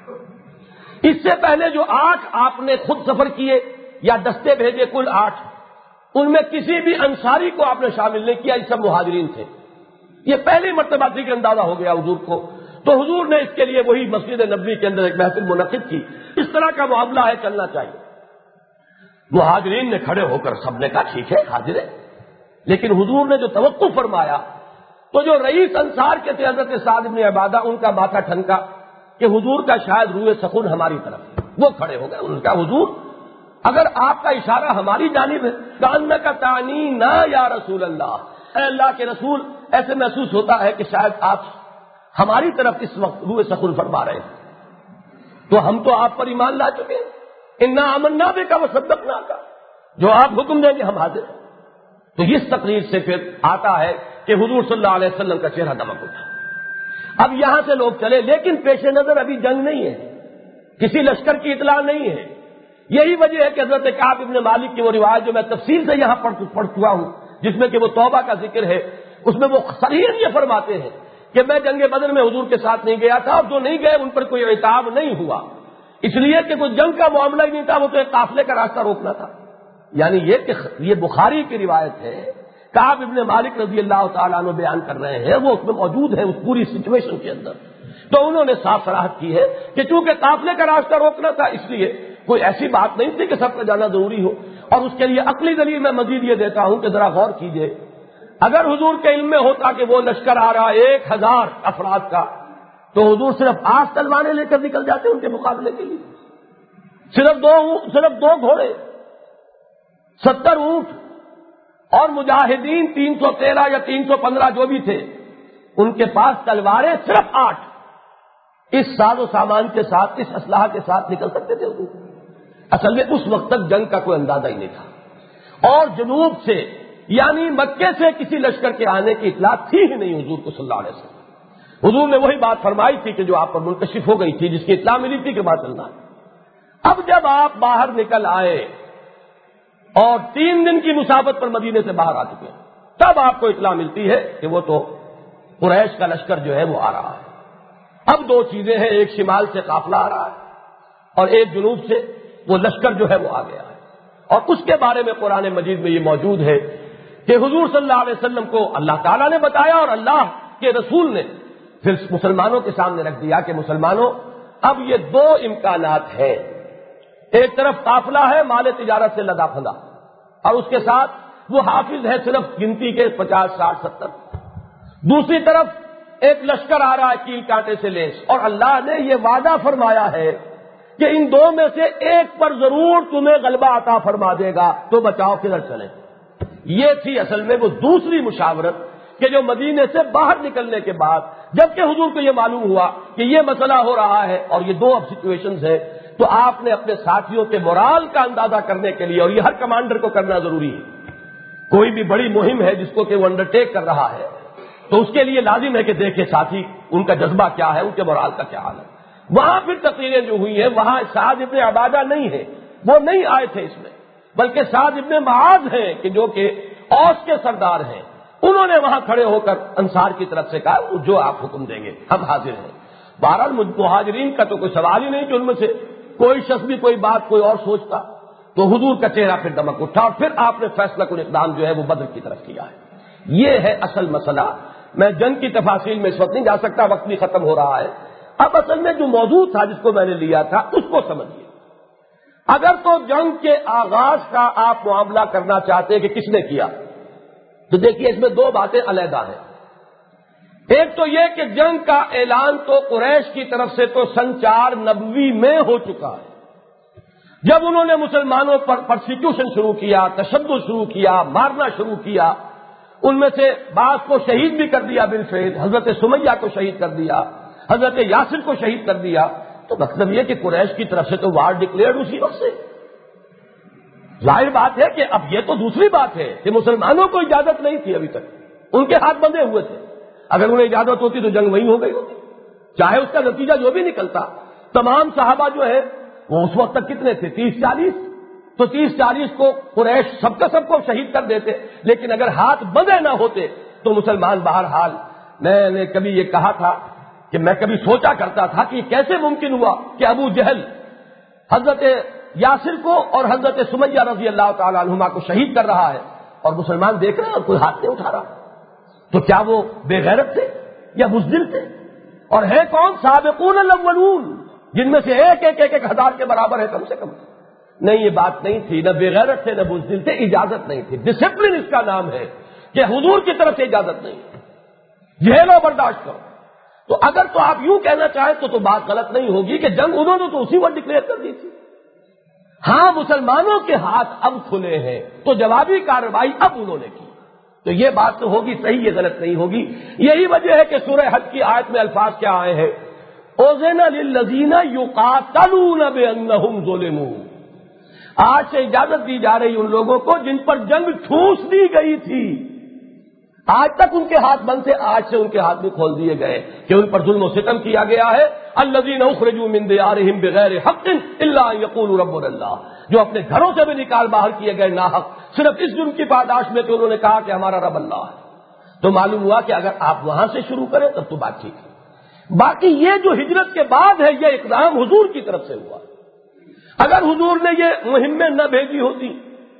اس سے پہلے جو آٹھ آپ نے خود سفر کیے یا دستے بھیجے کل آٹھ، ان میں کسی بھی انصاری کو آپ نے شامل نہیں کیا، یہ سب مہاجرین تھے. یہ پہلی مرتبہ تھی کہ اندازہ ہو گیا حضور کو. تو حضور نے اس کے لیے وہی مسجد نبوی کے اندر ایک محفل منعقد کی. اس طرح کا معاملہ ہے، چلنا چاہیے. مہاجرین نے کھڑے ہو کر سب نے کہا ٹھیک ہے حاضر ہے، لیکن حضور نے جو توقع فرمایا تو جو رئیس انصار کے تھے حضرت سعد بن عبادہ، ان کا ماتھا ٹھنکا کہ حضور کا شاید روح سخن ہماری طرف ہے. وہ کھڑے ہو گئے. انہوں نے کہا حضور اگر آپ کا اشارہ ہماری جانب ہے کأنک تعنی نا یا رسول اللہ، اے اللہ کے رسول ایسے محسوس ہوتا ہے کہ شاید آپ ہماری طرف اس وقت روح سخن فرما رہے ہیں، تو ہم تو آپ پر ایمان لا چکے ہیں. انا آمنا بک وصدقناک، جو آپ حکم دیں گے ہم حاضر ہیں. تو اس تقریر سے پھر آتا ہے کہ حضور صلی اللہ علیہ وسلم کا چہرہ دمک اٹھا. اب یہاں سے لوگ چلے لیکن پیش نظر ابھی جنگ نہیں ہے، کسی لشکر کی اطلاع نہیں ہے. یہی وجہ ہے کہ حضرت کعب ابن مالک کی وہ روایت جو میں تفصیل سے یہاں پڑھ پڑھ چکا ہوں جس میں کہ وہ توبہ کا ذکر ہے، اس میں وہ صریح یہ فرماتے ہیں کہ میں جنگ بدر میں حضور کے ساتھ نہیں گیا تھا اور جو نہیں گئے ان پر کوئی عتاب نہیں ہوا، اس لیے کہ کوئی جنگ کا معاملہ ہی نہیں تھا، وہ تو ایک قافلے کا راستہ روکنا تھا. یعنی یہ کہ یہ بخاری کی روایت ہے، کعب ابن مالک رضی اللہ تعالیٰ عنہ بیان کر رہے ہیں، وہ اس میں موجود ہے اس پوری سچویشن کے اندر. تو انہوں نے صاف صراحت کی ہے کہ چونکہ قافلے کا راستہ روکنا تھا اس لیے کوئی ایسی بات نہیں تھی کہ سب کا جانا ضروری ہو. اور اس کے لیے عقلی دلیل میں مزید یہ دیتا ہوں کہ ذرا غور کیجئے، اگر حضور کے علم میں ہوتا کہ وہ لشکر آ رہا ایک ہزار افراد کا تو حضور صرف آٹھ تلواریں لے کر نکل جاتے ان کے مقابلے کے لیے. صرف دو صرف دو گھوڑے، ستر اونٹ اور مجاہدین تین سو تیرہ یا تین سو پندرہ جو بھی تھے ان کے پاس تلواریں صرف آٹھ. اس ساز و سامان کے ساتھ اس اسلحہ کے ساتھ نکل سکتے تھے حضور. اصل میں اس وقت تک جنگ کا کوئی اندازہ ہی نہیں تھا اور جنوب سے یعنی مکے سے کسی لشکر کے آنے کی اطلاع تھی ہی نہیں حضور کو صلی اللہ علیہ وسلم. حضور نے وہی بات فرمائی تھی کہ جو آپ پر منکشف ہو گئی تھی، جس کی اطلاع ملی تھی کہ بات چلنا. اب جب آپ باہر نکل آئے اور تین دن کی مسافت پر مدینے سے باہر آ چکے تب آپ کو اطلاع ملتی ہے کہ وہ تو قریش کا لشکر جو ہے وہ آ رہا ہے. اب دو چیزیں ہیں، ایک شمال سے قافلہ آ رہا ہے اور ایک جنوب سے وہ لشکر جو ہے وہ آ گیا ہے. اور اس کے بارے میں قرآن مجید میں یہ موجود ہے کہ حضور صلی اللہ علیہ وسلم کو اللہ تعالیٰ نے بتایا اور اللہ کے رسول نے پھر مسلمانوں کے سامنے رکھ دیا کہ مسلمانوں اب یہ دو امکانات ہیں. ایک طرف قافلہ ہے مال تجارت سے لدا پھندا اور اس کے ساتھ وہ حافظ ہے صرف گنتی کے پچاس ساٹھ ستر. دوسری طرف ایک لشکر آ رہا ہے کیل کانٹے سے لیس، اور اللہ نے یہ وعدہ فرمایا ہے کہ ان دو میں سے ایک پر ضرور تمہیں غلبہ عطا فرما دے گا، تو بچاؤ کدھر چلے. یہ تھی اصل میں وہ دوسری مشاورت کہ جو مدینے سے باہر نکلنے کے بعد جبکہ حضور کو یہ معلوم ہوا کہ یہ مسئلہ ہو رہا ہے اور یہ دو اب سچویشنز ہیں، تو آپ نے اپنے ساتھیوں کے مورال کا اندازہ کرنے کے لیے، اور یہ ہر کمانڈر کو کرنا ضروری ہے، کوئی بھی بڑی مہم ہے جس کو کہ وہ انڈرٹیک کر رہا ہے تو اس کے لیے لازم ہے کہ دیکھے ساتھی ان کا جذبہ کیا ہے، ان کے مورال کا کیا حال ہے۔ وہاں پھر تقریریں جو ہوئی ہیں وہاں سعد ابن عبادہ نہیں ہے، وہ نہیں آئے تھے اس میں، بلکہ سعد ابن معاذ ہیں کہ جو کہ اوس کے سردار ہیں، انہوں نے وہاں کھڑے ہو کر انصار کی طرف سے کہا جو آپ حکم دیں گے ہم حاضر ہیں۔ بہرحال مہاجرین کا تو کوئی سوال ہی نہیں کہ ان میں سے کوئی شخص بھی کوئی بات کوئی اور سوچتا، تو حضور کا چہرہ پھر دمک اٹھا اور پھر آپ نے فیصلہ کن اقدام جو ہے وہ بدر کی طرف کیا ہے۔ یہ ہے اصل مسئلہ۔ میں جنگ کی تفاصیل میں اس وقت نہیں جا سکتا، وقت بھی ختم ہو رہا ہے۔ اب اصل میں جو موضوع تھا جس کو میں نے لیا تھا اس کو سمجھیے۔ اگر تو جنگ کے آغاز کا آپ معاملہ کرنا چاہتے ہیں کہ کس نے کیا، تو دیکھیے اس میں دو باتیں علیحدہ ہیں۔ ایک تو یہ کہ جنگ کا اعلان تو قریش کی طرف سے تو سن چار نبوی میں ہو چکا ہے، جب انہوں نے مسلمانوں پر پرسیکیوشن شروع کیا، تشدد شروع کیا، مارنا شروع کیا، ان میں سے بعض کو شہید بھی کر دیا بالفعل، حضرت سمیہ کو شہید کر دیا، حضرت یاسر کو شہید کر دیا، تو مطلب یہ کہ قریش کی طرف سے تو وار ڈکلیئرڈ اسی وقت سے۔ ظاہر بات ہے کہ اب یہ تو دوسری بات ہے کہ مسلمانوں کو اجازت نہیں تھی ابھی تک، ان کے ہاتھ بندھے ہوئے تھے، اگر انہیں اجازت ہوتی تو جنگ وہیں ہو گئی ہوتی، چاہے اس کا نتیجہ جو بھی نکلتا۔ تمام صحابہ جو ہے وہ اس وقت تک کتنے تھے، تیس چالیس، تو تیس چالیس کو قریش سب کا سب کو شہید کر دیتے، لیکن اگر ہاتھ بندھے نہ ہوتے تو مسلمان بہرحال۔ میں نے کبھی یہ کہا تھا کہ میں کبھی سوچا کرتا تھا کہ یہ کیسے ممکن ہوا کہ ابو جہل حضرت یاسر کو اور حضرت سمیہ رضی اللہ تعالی عنہما کو شہید کر رہا ہے اور مسلمان دیکھ رہے ہیں اور کوئی ہاتھ نہیں اٹھا رہا، تو کیا وہ بے غیرت تھے یا بزدل تھے؟ اور ہے کون؟ سابقون الاولون، جن میں سے ایک ایک ایک ایک ہزار کے برابر ہے کم سے کم۔ نہیں، یہ بات نہیں تھی، نہ بے غیرت تھے نہ بزدل تھے، اجازت نہیں تھی۔ ڈسپلن اس کا نام ہے کہ حضور کی طرف سے اجازت نہیں، جھیلو برداشت کرو۔ تو اگر تو آپ یوں کہنا چاہیں تو تو بات غلط نہیں ہوگی کہ جنگ انہوں نے تو اسی وقت ڈکلیئر کر دی تھی۔ ہاں مسلمانوں کے ہاتھ اب کھلے ہیں تو جوابی کارروائی اب انہوں نے کی، تو یہ بات تو ہوگی صحیح، یہ غلط نہیں ہوگی۔ یہی وجہ ہے کہ سورہ حج کی آیت میں الفاظ کیا آئے ہیں، اذن للذین یقاتلون بانہم ظلموا، آج سے اجازت دی جا رہی ان لوگوں کو جن پر جنگ ٹھوس دی گئی تھی، آج تک ان کے ہاتھ بند تھے، آج سے ان کے ہاتھ بھی کھول دیے گئے کہ ان پر ظلم و ستم کیا گیا ہے۔ الذین اخرجوا من دیارہم بغیر حق الا ان یقولوا ربنا اللہ، جو اپنے گھروں سے بھی نکال باہر کیے گئے ناحق، صرف اس جرم کی پاداش میں کہ انہوں نے کہا کہ ہمارا رب اللہ ہے۔ تو معلوم ہوا کہ اگر آپ وہاں سے شروع کریں تب تو بات ٹھیک ہے۔ باقی یہ جو ہجرت کے بعد ہے یہ اقدام حضور کی طرف سے ہوا۔ اگر حضور نے یہ مہمیں نہ بھیجی ہوتی،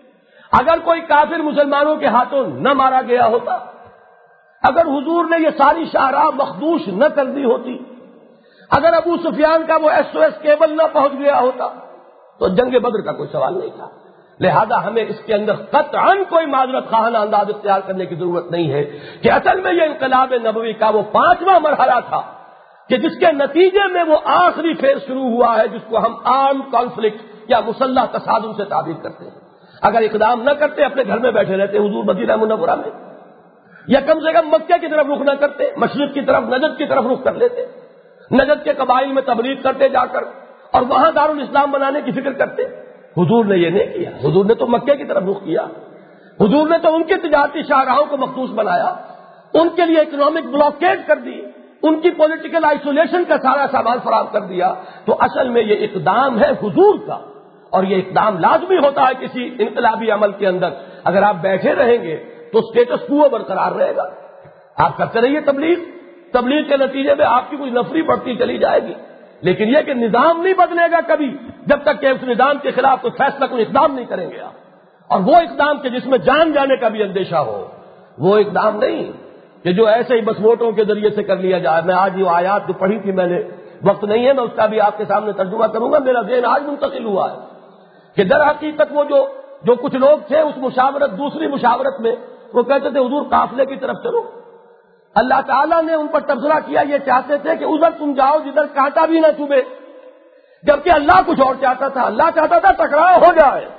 اگر کوئی کافر مسلمانوں کے ہاتھوں نہ مارا گیا ہوتا، اگر حضور نے یہ ساری شاہراہ مخدوش نہ کر دی ہوتی، اگر ابو سفیان کا وہ ایس او ایس کیبل نہ پہنچ گیا ہوتا تو جنگ بدر کا کوئی سوال نہیں تھا۔ لہذا ہمیں اس کے اندر قطعاً کوئی معذرت خواہانہ انداز اختیار کرنے کی ضرورت نہیں ہے کہ اصل میں یہ انقلاب نبوی کا وہ پانچواں مرحلہ تھا کہ جس کے نتیجے میں وہ آخری فیز شروع ہوا ہے جس کو ہم آرم کانفلکٹ یا مسلح تصادم سے تعبیر کرتے ہیں۔ اگر اقدام نہ کرتے، اپنے گھر میں بیٹھے رہتے حضور مدینہ منورہ میں، یا کم سے کم مکہ کی طرف رخ نہ کرتے، مشرق کی طرف نجد کی طرف رخ کر لیتے، نجد کے قبائل میں تبلیغ کرتے جا کر اور وہاں دارالاسلام بنانے کی فکر کرتے۔ حضور نے یہ نہیں کیا، حضور نے تو مکے کی طرف رخ کیا، حضور نے تو ان کی تجارتی شاہراہوں کو مخدوش بنایا، ان کے لیے اکنامک بلاکیڈ کر دی، ان کی پولیٹیکل آئسولیشن کا سارا سامان فراہم کر دیا۔ تو اصل میں یہ اقدام ہے حضور کا، اور یہ اقدام لازمی ہوتا ہے کسی انقلابی عمل کے اندر۔ اگر آپ بیٹھے رہیں گے تو اسٹیٹس کو برقرار رہے گا، آپ کرتے رہیے تبلیغ، تبلیغ کے نتیجے میں آپ کی کوئی نفری بڑھتی چلی جائے گی، لیکن یہ کہ نظام نہیں بدلے گا کبھی جب تک کہ اس نظام کے خلاف کوئی فیصلہ کوئی اقدام نہیں کریں گے آپ، اور وہ اقدام کے جس میں جان جانے کا بھی اندیشہ ہو، وہ اقدام نہیں کہ جو ایسے ہی بس ووٹوں کے ذریعے سے کر لیا جائے۔ میں آج یہ آیات جو پڑھی تھی میں نے، وقت نہیں ہے میں اس کا بھی آپ کے سامنے ترجمہ کروں گا، میرا ذہن آج منتقل ہوا ہے کہ در حقیقت وہ جو جو کچھ لوگ تھے اس مشاورت دوسری مشاورت میں وہ کہتے تھے حضور قافلے کی طرف چلو، اللہ تعالیٰ نے ان پر تبصرہ کیا، یہ چاہتے تھے کہ ادھر تم جاؤ جدھر کانٹا بھی نہ چبھے، جبکہ اللہ کچھ اور چاہتا تھا، اللہ چاہتا تھا ٹکراؤ ہو جائے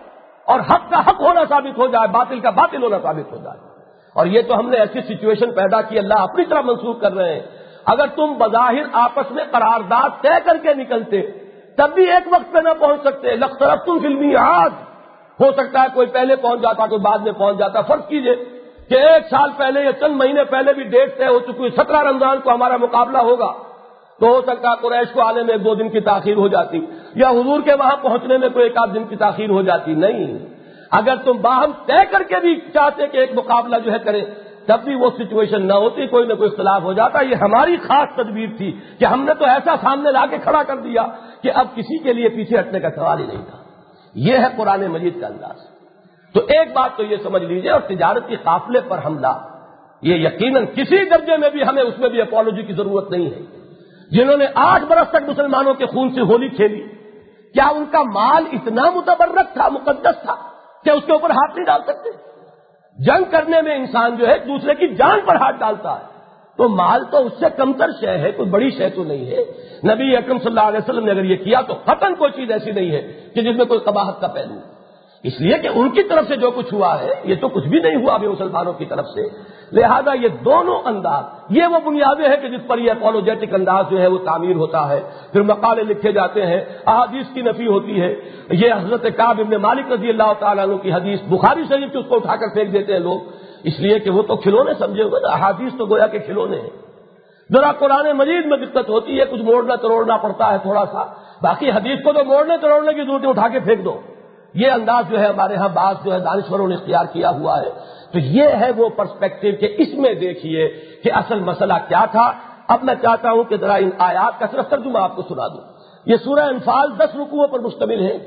اور حق کا حق ہونا ثابت ہو جائے، باطل کا باطل ہونا ثابت ہو جائے. اور یہ تو ہم نے ایسی سچویشن پیدا کی، اللہ اپنی طرف منسوخ کر رہے ہیں. اگر تم بظاہر آپس میں قرارداد طے کر کے نکلتے تب بھی ایک وقت پہ نہ پہنچ سکتے. لَاخْتَلَفْتُمْ فِي الْمِيعَادِ، ہو سکتا ہے کوئی پہلے پہنچ جاتا کوئی بعد میں پہنچ جاتا. فرض کیجئے کہ ایک سال پہلے یا چند مہینے پہلے بھی ڈیٹ طے ہو چکی، سترہ رمضان کو ہمارا مقابلہ ہوگا، تو ہو سکتا ہے قریش کو آنے میں ایک دو دن کی تاخیر ہو جاتی، یا حضور کے وہاں پہنچنے میں کوئی ایک آدھ دن کی تاخیر ہو جاتی. نہیں، اگر تم باہم طے کر کے بھی چاہتے کہ ایک مقابلہ جو ہے کرے تب بھی وہ سچویشن نہ ہوتی، کوئی نہ کوئی اختلاف ہو جاتا. یہ ہماری خاص تدبیر تھی کہ ہم نے تو ایسا سامنے لا کے کھڑا کر دیا کہ اب کسی کے لیے پیچھے ہٹنے کا سوال ہی نہیں تھا. یہ ہے قرآن مجید کا انداز. تو ایک بات تو یہ سمجھ لیجئے، اور تجارت کی قافلے پر حملہ یہ یقیناً کسی درجے میں بھی ہمیں اس میں بھی اپالوجی کی ضرورت نہیں ہے. جنہوں نے آٹھ برس تک مسلمانوں کے خون سے ہولی کھیلی، کیا ان کا مال اتنا متبرک تھا، مقدس تھا کہ اس کے اوپر ہاتھ نہیں ڈال سکتے؟ جنگ کرنے میں انسان جو ہے دوسرے کی جان پر ہاتھ ڈالتا ہے، تو مال تو اس سے کمتر شے ہے، کوئی بڑی شے تو نہیں ہے. نبی اکرم صلی اللہ علیہ وسلم نے اگر یہ کیا تو قطعاً کوئی چیز ایسی نہیں ہے کہ جس میں کوئی قباحت کا پہلو. اس لیے کہ ان کی طرف سے جو کچھ ہوا ہے یہ تو کچھ بھی نہیں ہوا ابھی مسلمانوں کی طرف سے. لہذا یہ دونوں انداز، یہ وہ بنیادیں ہیں کہ جس پر یہ اپولوجیٹک انداز جو ہے وہ تعمیر ہوتا ہے. پھر مقالے لکھے جاتے ہیں، احادیث کی نفی ہوتی ہے. یہ حضرت کعب ابن مالک رضی اللہ تعالیٰ عنہ کی حدیث بخاری شریف کی، اس کو اٹھا کر پھینک دیتے ہیں لوگ، اس لیے کہ وہ تو کھلونے سمجھے ہوئے نا. احادیث تو گویا کہ کھلونے ہیں. ذرا قرآن مجید میں دقت ہوتی ہے، کچھ موڑنا توڑنا پڑتا ہے تھوڑا سا، باقی حدیث کو تو موڑنے توڑنے کی ضرورت ہے، اٹھا کے پھینک دو. یہ انداز جو ہے ہمارے ہاں بعض جو ہے دانشوروں نے اختیار کیا ہوا ہے. تو یہ ہے وہ پرسپیکٹو کہ اس میں دیکھیے کہ اصل مسئلہ کیا تھا. اب میں چاہتا ہوں کہ ذرا ان آیات کا صرف ترجمہ آپ کو سنا دوں. یہ سورہ انفال دس رکوعوں پر مشتمل ہے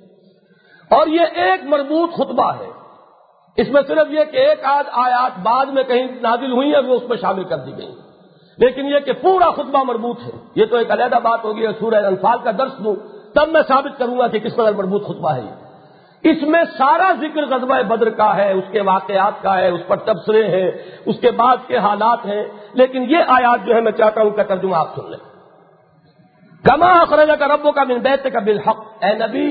اور یہ ایک مربوط خطبہ ہے. اس میں صرف یہ کہ ایک آدھ آیات بعد میں کہیں نازل ہوئی ہیں وہ اس میں شامل کر دی گئی، لیکن یہ کہ پورا خطبہ مربوط ہے. یہ تو ایک علیحدہ بات ہوگی، سورہ انفال کا درس دوں تب میں ثابت کروں گا کہ کس قدر مربوط خطبہ ہے. اس میں سارا ذکر غزوہ بدر کا ہے، اس کے واقعات کا ہے، اس پر تبصرے ہیں، اس کے بعد کے حالات ہیں. لیکن یہ آیات جو ہے میں چاہتا ہوں کہ ترجمہ آپ سن لیں. کما اخرجک ربک من بیتک بالحق، اے نبی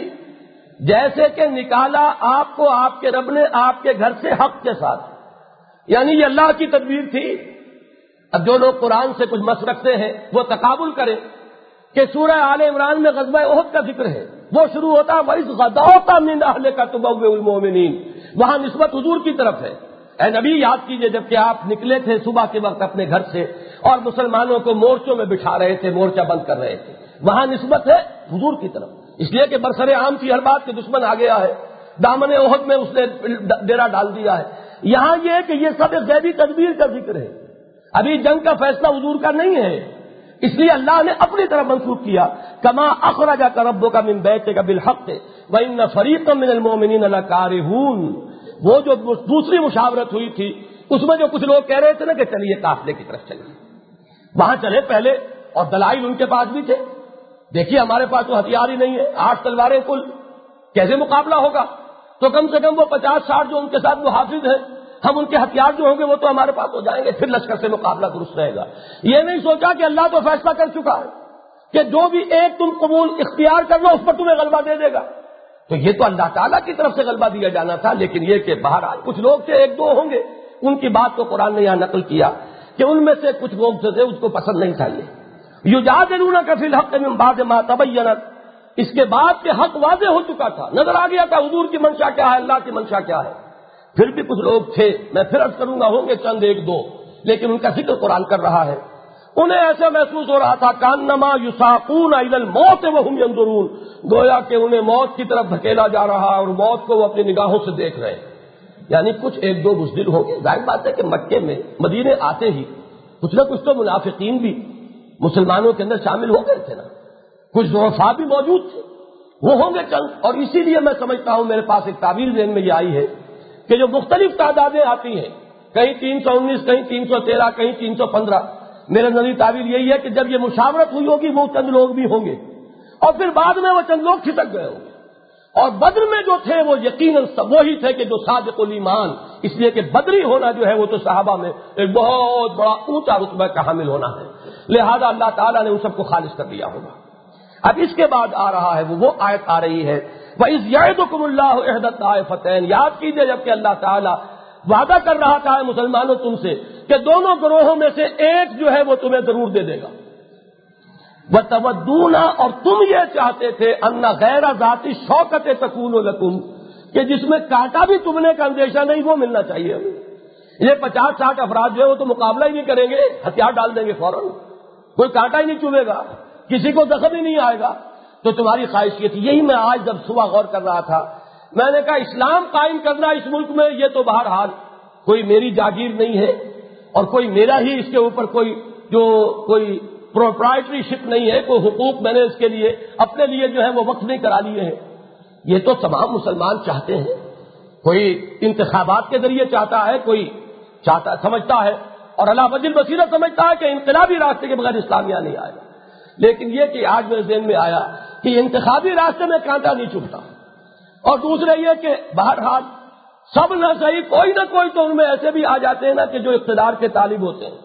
جیسے کہ نکالا آپ کو آپ کے رب نے آپ کے گھر سے حق کے ساتھ. یعنی یہ اللہ کی تدبیر تھی. اب جو لوگ قرآن سے کچھ مس رکھتے ہیں وہ تقابل کریں کہ سورہ آل عمران میں غزوہ احد کا ذکر ہے، وہ شروع ہوتا ہے وَإِذْ غَدَوْتَ مِنْ أَهْلِكَ تُبَوِّئُ الْمُؤْمِنِينَ، وہاں نسبت حضور کی طرف ہے. اے نبی یاد کیجئے جب کہ آپ نکلے تھے صبح کے وقت اپنے گھر سے اور مسلمانوں کو مورچوں میں بٹھا رہے تھے، مورچہ بند کر رہے تھے، وہاں نسبت ہے حضور کی طرف. اس لیے کہ برسر عام کی ہر بات کے دشمن آ گیا ہے، دامن احد میں اس نے ڈیرا ڈال دیا ہے. یہاں یہ ہے کہ یہ سب ایک غیبی تدبیر کا ذکر ہے، ابھی جنگ کا فیصلہ حضور کا نہیں ہے، اس لیے اللہ نے اپنی طرف منسوخ کیا. کما اخرجک ربک من بیتک بالحق وان فریقا من المؤمنین لکارہون. وہ جو دوسری مشاورت ہوئی تھی اس میں جو کچھ لوگ کہہ رہے تھے نا کہ چلیے قافلے کی طرف چلیے، وہاں چلے پہلے، اور دلائل ان کے پاس بھی تھے. دیکھیے ہمارے پاس تو ہتھیار ہی نہیں ہے، آٹھ تلواریں کل، کیسے مقابلہ ہوگا؟ تو کم سے کم وہ پچاس ساٹھ جو ان کے ساتھ محافظ ہیں، ہم ان کے ہتھیار جو ہوں گے وہ تو ہمارے پاس ہو جائیں گے، پھر لشکر سے مقابلہ درست رہے گا. یہ نہیں سوچا کہ اللہ تو فیصلہ کر چکا ہے کہ جو بھی ایک تم قبول اختیار کر لو اس پر تمہیں غلبہ دے دے گا. تو یہ تو اللہ تعالیٰ کی طرف سے غلبہ دیا جانا تھا. لیکن یہ کہ بہرحال کچھ لوگ تھے، ایک دو ہوں گے، ان کی بات کو قرآن نے یہاں نقل کیا کہ ان میں سے کچھ لوگ جو تھے اس کو پسند نہیں تھا. یہ یجادلونک فی الحق من بعد ما تبینت، اس کے بعد کہ حق واضح ہو چکا تھا، نظر آ گیا تھا حضور کی منشا کیا ہے، اللہ کی منشا کیا ہے. پھر بھی کچھ لوگ تھے، میں پھر عرض کروں گا ہوں گے چند ایک دو، لیکن ان کا ذکر قرآن کر رہا ہے. انہیں ایسا محسوس ہو رہا تھا کانما یساقون الی الموت وهم ينظرون، گویا کہ انہیں موت کی طرف دھکیلا جا رہا اور موت کو وہ اپنی نگاہوں سے دیکھ رہے ہیں. یعنی کچھ ایک دو بزدل ہوں گے. ظاہر بات ہے کہ مکے میں مدینے آتے ہی کچھ نہ کچھ تو منافقین بھی مسلمانوں کے اندر شامل ہو گئے تھے نا، کچھ ضعفاء بھی موجود تھے، وہ ہوں گے چند. اور اسی لیے میں سمجھتا ہوں میرے پاس ایک تعبیر ذہن میں یہ آئی ہے کہ جو مختلف تعدادیں آتی ہیں، کہیں تین سو انیس کہیں تین سو تیرہ کہیں تین سو پندرہ، میرے نظری تعبیر یہی ہے کہ جب یہ مشاورت ہوئی ہوگی وہ چند لوگ بھی ہوں گے اور پھر بعد میں وہ چند لوگ کھسک گئے ہوں گے. اور بدر میں جو تھے وہ یقیناً وہی تھے کہ جو صادق الایمان، اس لیے کہ بدری ہونا جو ہے وہ تو صحابہ میں ایک بہت بڑا اونچا رتبہ کا حامل ہونا ہے، لہذا اللہ تعالیٰ نے ان سب کو خالص کر دیا ہوگا. اب اس کے بعد آ رہا ہے وہ وہ آیت آ رہی ہے وَإِذْ يَعِدُكُمُ اللَّهُ إِحْدَى الطَّائِفَتَيْنِ، یاد کیجئے جبکہ اللہ تعالیٰ وعدہ کر رہا تھا مسلمانوں تم سے کہ دونوں گروہوں میں سے ایک جو ہے وہ تمہیں ضرور دے دے گا. وَتَوَدُّونَ، اور تم یہ چاہتے تھے، أَنَّ غَيْرَ ذَاتِ الشَّوْكَةِ تَكُونُ لَكُمْ، کہ جس میں کانٹا بھی چبھنے کا اندیشہ نہیں، وہ ملنا چاہیے ہمیں. یہ پچاس ساٹھ افراد جو ہے وہ تو مقابلہ ہی نہیں کریں گے، ہتھیار ڈال دیں گے فوراً، کوئی کانٹا ہی نہیں چبھے گا، کسی کو زخم ہی نہیں آئے گا. تو تمہاری خواہش یہ تھی. یہی میں آج جب صبح غور کر رہا تھا، میں نے کہا اسلام قائم کرنا اس ملک میں یہ تو بہرحال کوئی میری جاگیر نہیں ہے اور کوئی میرا ہی اس کے اوپر کوئی جو کوئی پروپرائٹری شپ نہیں ہے، کوئی حقوق میں نے اس کے لیے اپنے لیے جو ہے وہ وقف نہیں کرا لیے ہیں. یہ تو تمام مسلمان چاہتے ہیں. کوئی انتخابات کے ذریعے چاہتا ہے، کوئی چاہتا سمجھتا ہے اور اللہ وجل بصیرت سمجھتا ہے کہ انقلابی راستے کے بغیر اسلام یہاں نہیں آئے گا. لیکن یہ کہ آج میرے ذہن میں آیا کہ انتخابی راستے میں کانٹا نہیں چبھتا، اور دوسرے یہ کہ بہرحال سب نہ صحیح، کوئی نہ کوئی تو ان میں ایسے بھی آ جاتے ہیں نا کہ جو اقتدار کے طالب ہوتے ہیں.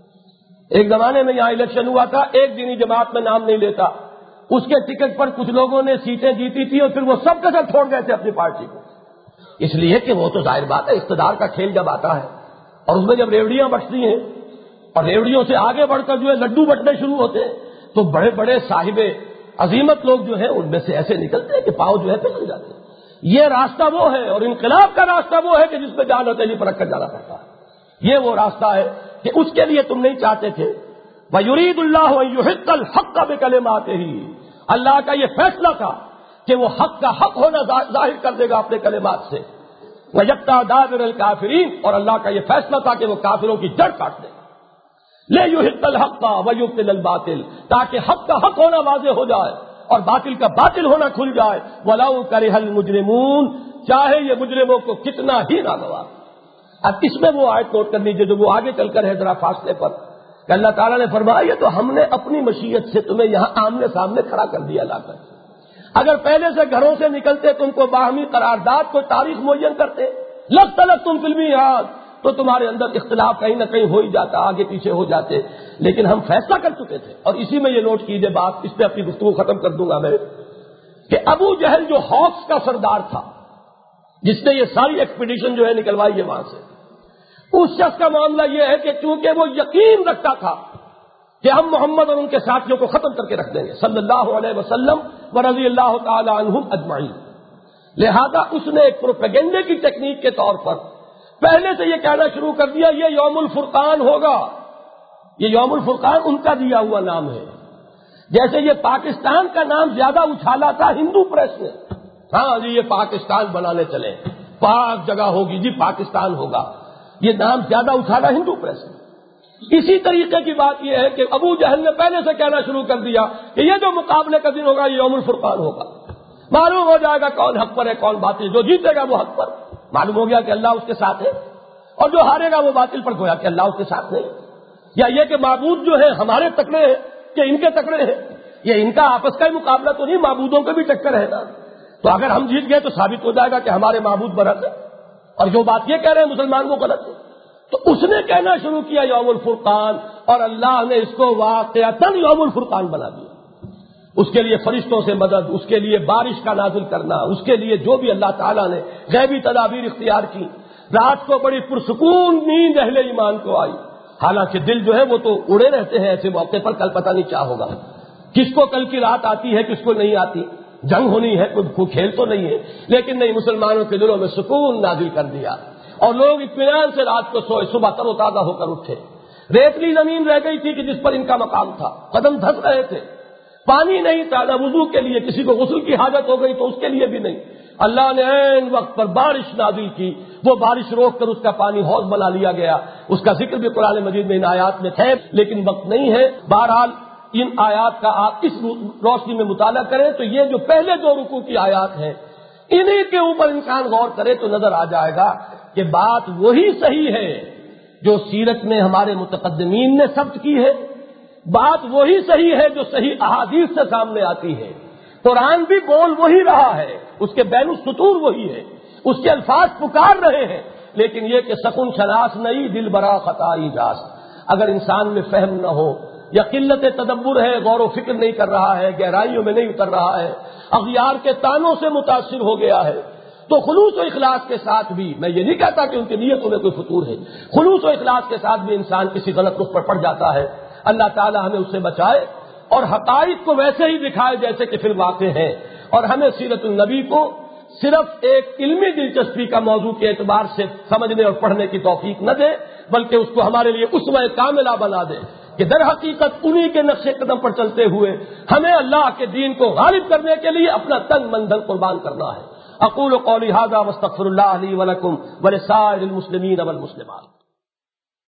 ایک زمانے میں یہاں الیکشن ہوا تھا، ایک دینی جماعت میں نام نہیں لیتا، اس کے ٹکٹ پر کچھ لوگوں نے سیٹیں جیتی تھی اور پھر وہ سب کے سب چھوڑ گئے تھے اپنی پارٹی کو، اس لیے کہ وہ تو ظاہر بات ہے اقتدار کا کھیل جب آتا ہے اور اس میں جب ریوڑیاں بٹتی ہیں اور ریوڑیوں سے آگے بڑھ کر جو ہے لڈو بٹنے شروع ہوتے ہیں تو بڑے بڑے صاحب عظیمت لوگ جو ہیں ان میں سے ایسے نکلتے ہیں کہ پاؤں جو ہے پھسل جاتے ہیں. یہ راستہ وہ ہے، اور انقلاب کا راستہ وہ ہے کہ جس پہ جان ہتھیلی پر رکھ کر جانا پڑتا ہے. یہ وہ راستہ ہے کہ اس کے لیے تم نہیں چاہتے تھے. وَيُرِيدُ اللَّهُ أَن يُحِقَّ الْحَقَّ بِكَلِمَاتِهِ، اللہ کا یہ فیصلہ تھا کہ وہ حق کا حق ہونا ظاہر کر دے گا اپنے کلمات سے. وَيَقْطَعَ دَابِرَ الْكَافِرِينَ، اور اللہ کا یہ فیصلہ تھا کہ وہ کافروں کی جڑ کاٹ دے گا. لے یحق الحق ویبطل الباطل، تاکہ حق کا حق ہونا واضح ہو جائے اور باطل کا باطل ہونا کھل جائے. ولو کرہ المجرمون، چاہے یہ مجرموں کو کتنا ہی ناگوار. اب اس میں وہ آیت نوٹ کر لیجیے جو وہ آگے چل کر ہے ذرا فاصلے پر، کہ اللہ تعالیٰ نے فرمایا یہ تو ہم نے اپنی مشیت سے تمہیں یہاں آمنے سامنے کھڑا کر دیا لا کر. اگر پہلے سے گھروں سے نکلتے تم کو باہمی قرارداد کو تاریخ معین کرتے، لگ تلک تم فلمی یاد، تو تمہارے اندر اختلاف کہیں نہ کہیں ہو ہی جاتا، آگے پیچھے ہو جاتے. لیکن ہم فیصلہ کر چکے تھے، اور اسی میں یہ نوٹ کیجئے بات، اس پہ اپنی گفتگو ختم کر دوں گا میں، کہ ابو جہل جو ہاکس کا سردار تھا جس نے یہ ساری ایکسپیڈیشن جو ہے نکلوائی ہے وہاں سے، اس شخص کا معاملہ یہ ہے کہ چونکہ وہ یقین رکھتا تھا کہ ہم محمد اور ان کے ساتھیوں کو ختم کر کے رکھ دیں گے صلی اللہ علیہ وسلم و رضی اللہ تعالی عنہم اجمعین، لہذا اس نے ایک پروپیگنڈے کی ٹیکنیک کے طور پر پہلے سے یہ کہنا شروع کر دیا یہ یوم الفرقان ہوگا. یہ یوم الفرقان ان کا دیا ہوا نام ہے. جیسے یہ پاکستان کا نام زیادہ اچھالا تھا ہندو پریس نے، ہاں جی یہ پاکستان بنانے چلے، پاک جگہ ہوگی جی پاکستان ہوگا، یہ نام زیادہ اچھالا ہندو پریس نے. اسی طریقے کی بات یہ ہے کہ ابو جہل نے پہلے سے کہنا شروع کر دیا کہ یہ جو مقابلے کا دن ہوگا یہ یوم الفرقان ہوگا. معلوم ہو جائے گا کون حق پر ہے کون باطل، جو جیتے گا وہ حق پر، معلوم ہو گیا کہ اللہ اس کے ساتھ ہے، اور جو ہارے گا وہ باطل پر، گویا کہ اللہ اس کے ساتھ نہیں. یا یہ کہ معبود جو ہے ہمارے تکڑے ہیں کہ ان کے تکڑے ہیں، یہ ان کا آپس کا ہی مقابلہ تو نہیں، معبودوں کے بھی ٹکر ہے نا. تو اگر ہم جیت گئے تو ثابت ہو جائے گا کہ ہمارے معبود برحق ہے، اور جو بات یہ کہہ رہے ہیں مسلمان وہ غلط ہے. تو اس نے کہنا شروع کیا یوم الفرقان، اور اللہ نے اس کو واقعتاً یوم الفرقان بنا دیا. اس کے لیے فرشتوں سے مدد، اس کے لیے بارش کا نازل کرنا، اس کے لیے جو بھی اللہ تعالیٰ نے غیبی تدابیر اختیار کی. رات کو بڑی پرسکون نیند اہل ایمان کو آئی، حالانکہ دل جو ہے وہ تو اڑے رہتے ہیں ایسے موقع پر، کل پتہ نہیں کیا ہوگا، کس کو کل کی رات آتی ہے کس کو نہیں آتی، جنگ ہونی ہے کوئی کھیل تو نہیں ہے. لیکن نہیں، مسلمانوں کے دلوں میں سکون نازل کر دیا اور لوگ اطمینان سے رات کو سوئے، صبح تر و تازہ ہو کر اٹھے. ریتلی زمین رہ گئی تھی کہ جس پر ان کا مقام تھا، قدم دھس رہے تھے، پانی نہیں تھا نہ وضو کے لیے، کسی کو غسل کی حاجت ہو گئی تو اس کے لیے بھی نہیں. اللہ نے عین وقت پر بارش نازل کی، وہ بارش روک کر اس کا پانی حوض بنا لیا گیا. اس کا ذکر بھی قرآن مجید میں ان آیات میں ہے، لیکن وقت نہیں ہے. بہرحال ان آیات کا آپ اس روشنی میں مطالعہ کریں تو یہ جو پہلے دو رکوع کی آیات ہیں انہی کے اوپر انسان غور کرے تو نظر آ جائے گا کہ بات وہی صحیح ہے جو سیرت میں ہمارے متقدمین نے ثبت کی ہے، بات وہی صحیح ہے جو صحیح احادیث سے سامنے آتی ہے. قرآن بھی بول وہی رہا ہے، اس کے بین السطور وہی ہے، اس کے الفاظ پکار رہے ہیں. لیکن یہ کہ سکون شناس نہیں دل برا خطائی جاس، اگر انسان میں فہم نہ ہو، یا قلت تدبر ہے، غور و فکر نہیں کر رہا ہے، گہرائیوں میں نہیں اتر رہا ہے، اغیار کے تانوں سے متاثر ہو گیا ہے، تو خلوص و اخلاص کے ساتھ بھی، میں یہ نہیں کہتا کہ ان کی نیتوں میں کوئی فتور ہے، خلوص و اخلاص کے ساتھ بھی انسان کسی غلط رخ پر پڑ جاتا ہے۔ اللہ تعالی ہمیں اس سے بچائے اور حقائق کو ویسے ہی دکھائے جیسے کہ پھر واقع ہیں، اور ہمیں سیرت النبی کو صرف ایک علمی دلچسپی کا موضوع کے اعتبار سے سمجھنے اور پڑھنے کی توفیق نہ دے، بلکہ اس کو ہمارے لیے اسوہ کاملہ بنا دے کہ در حقیقت انہی کے نقش قدم پر چلتے ہوئے ہمیں اللہ کے دین کو غالب کرنے کے لیے اپنا تن من دھن قربان کرنا ہے۔ اقول قولی ھذا واستغفر اللہ لی ولکم ولسائر المسلمین والمسلمات۔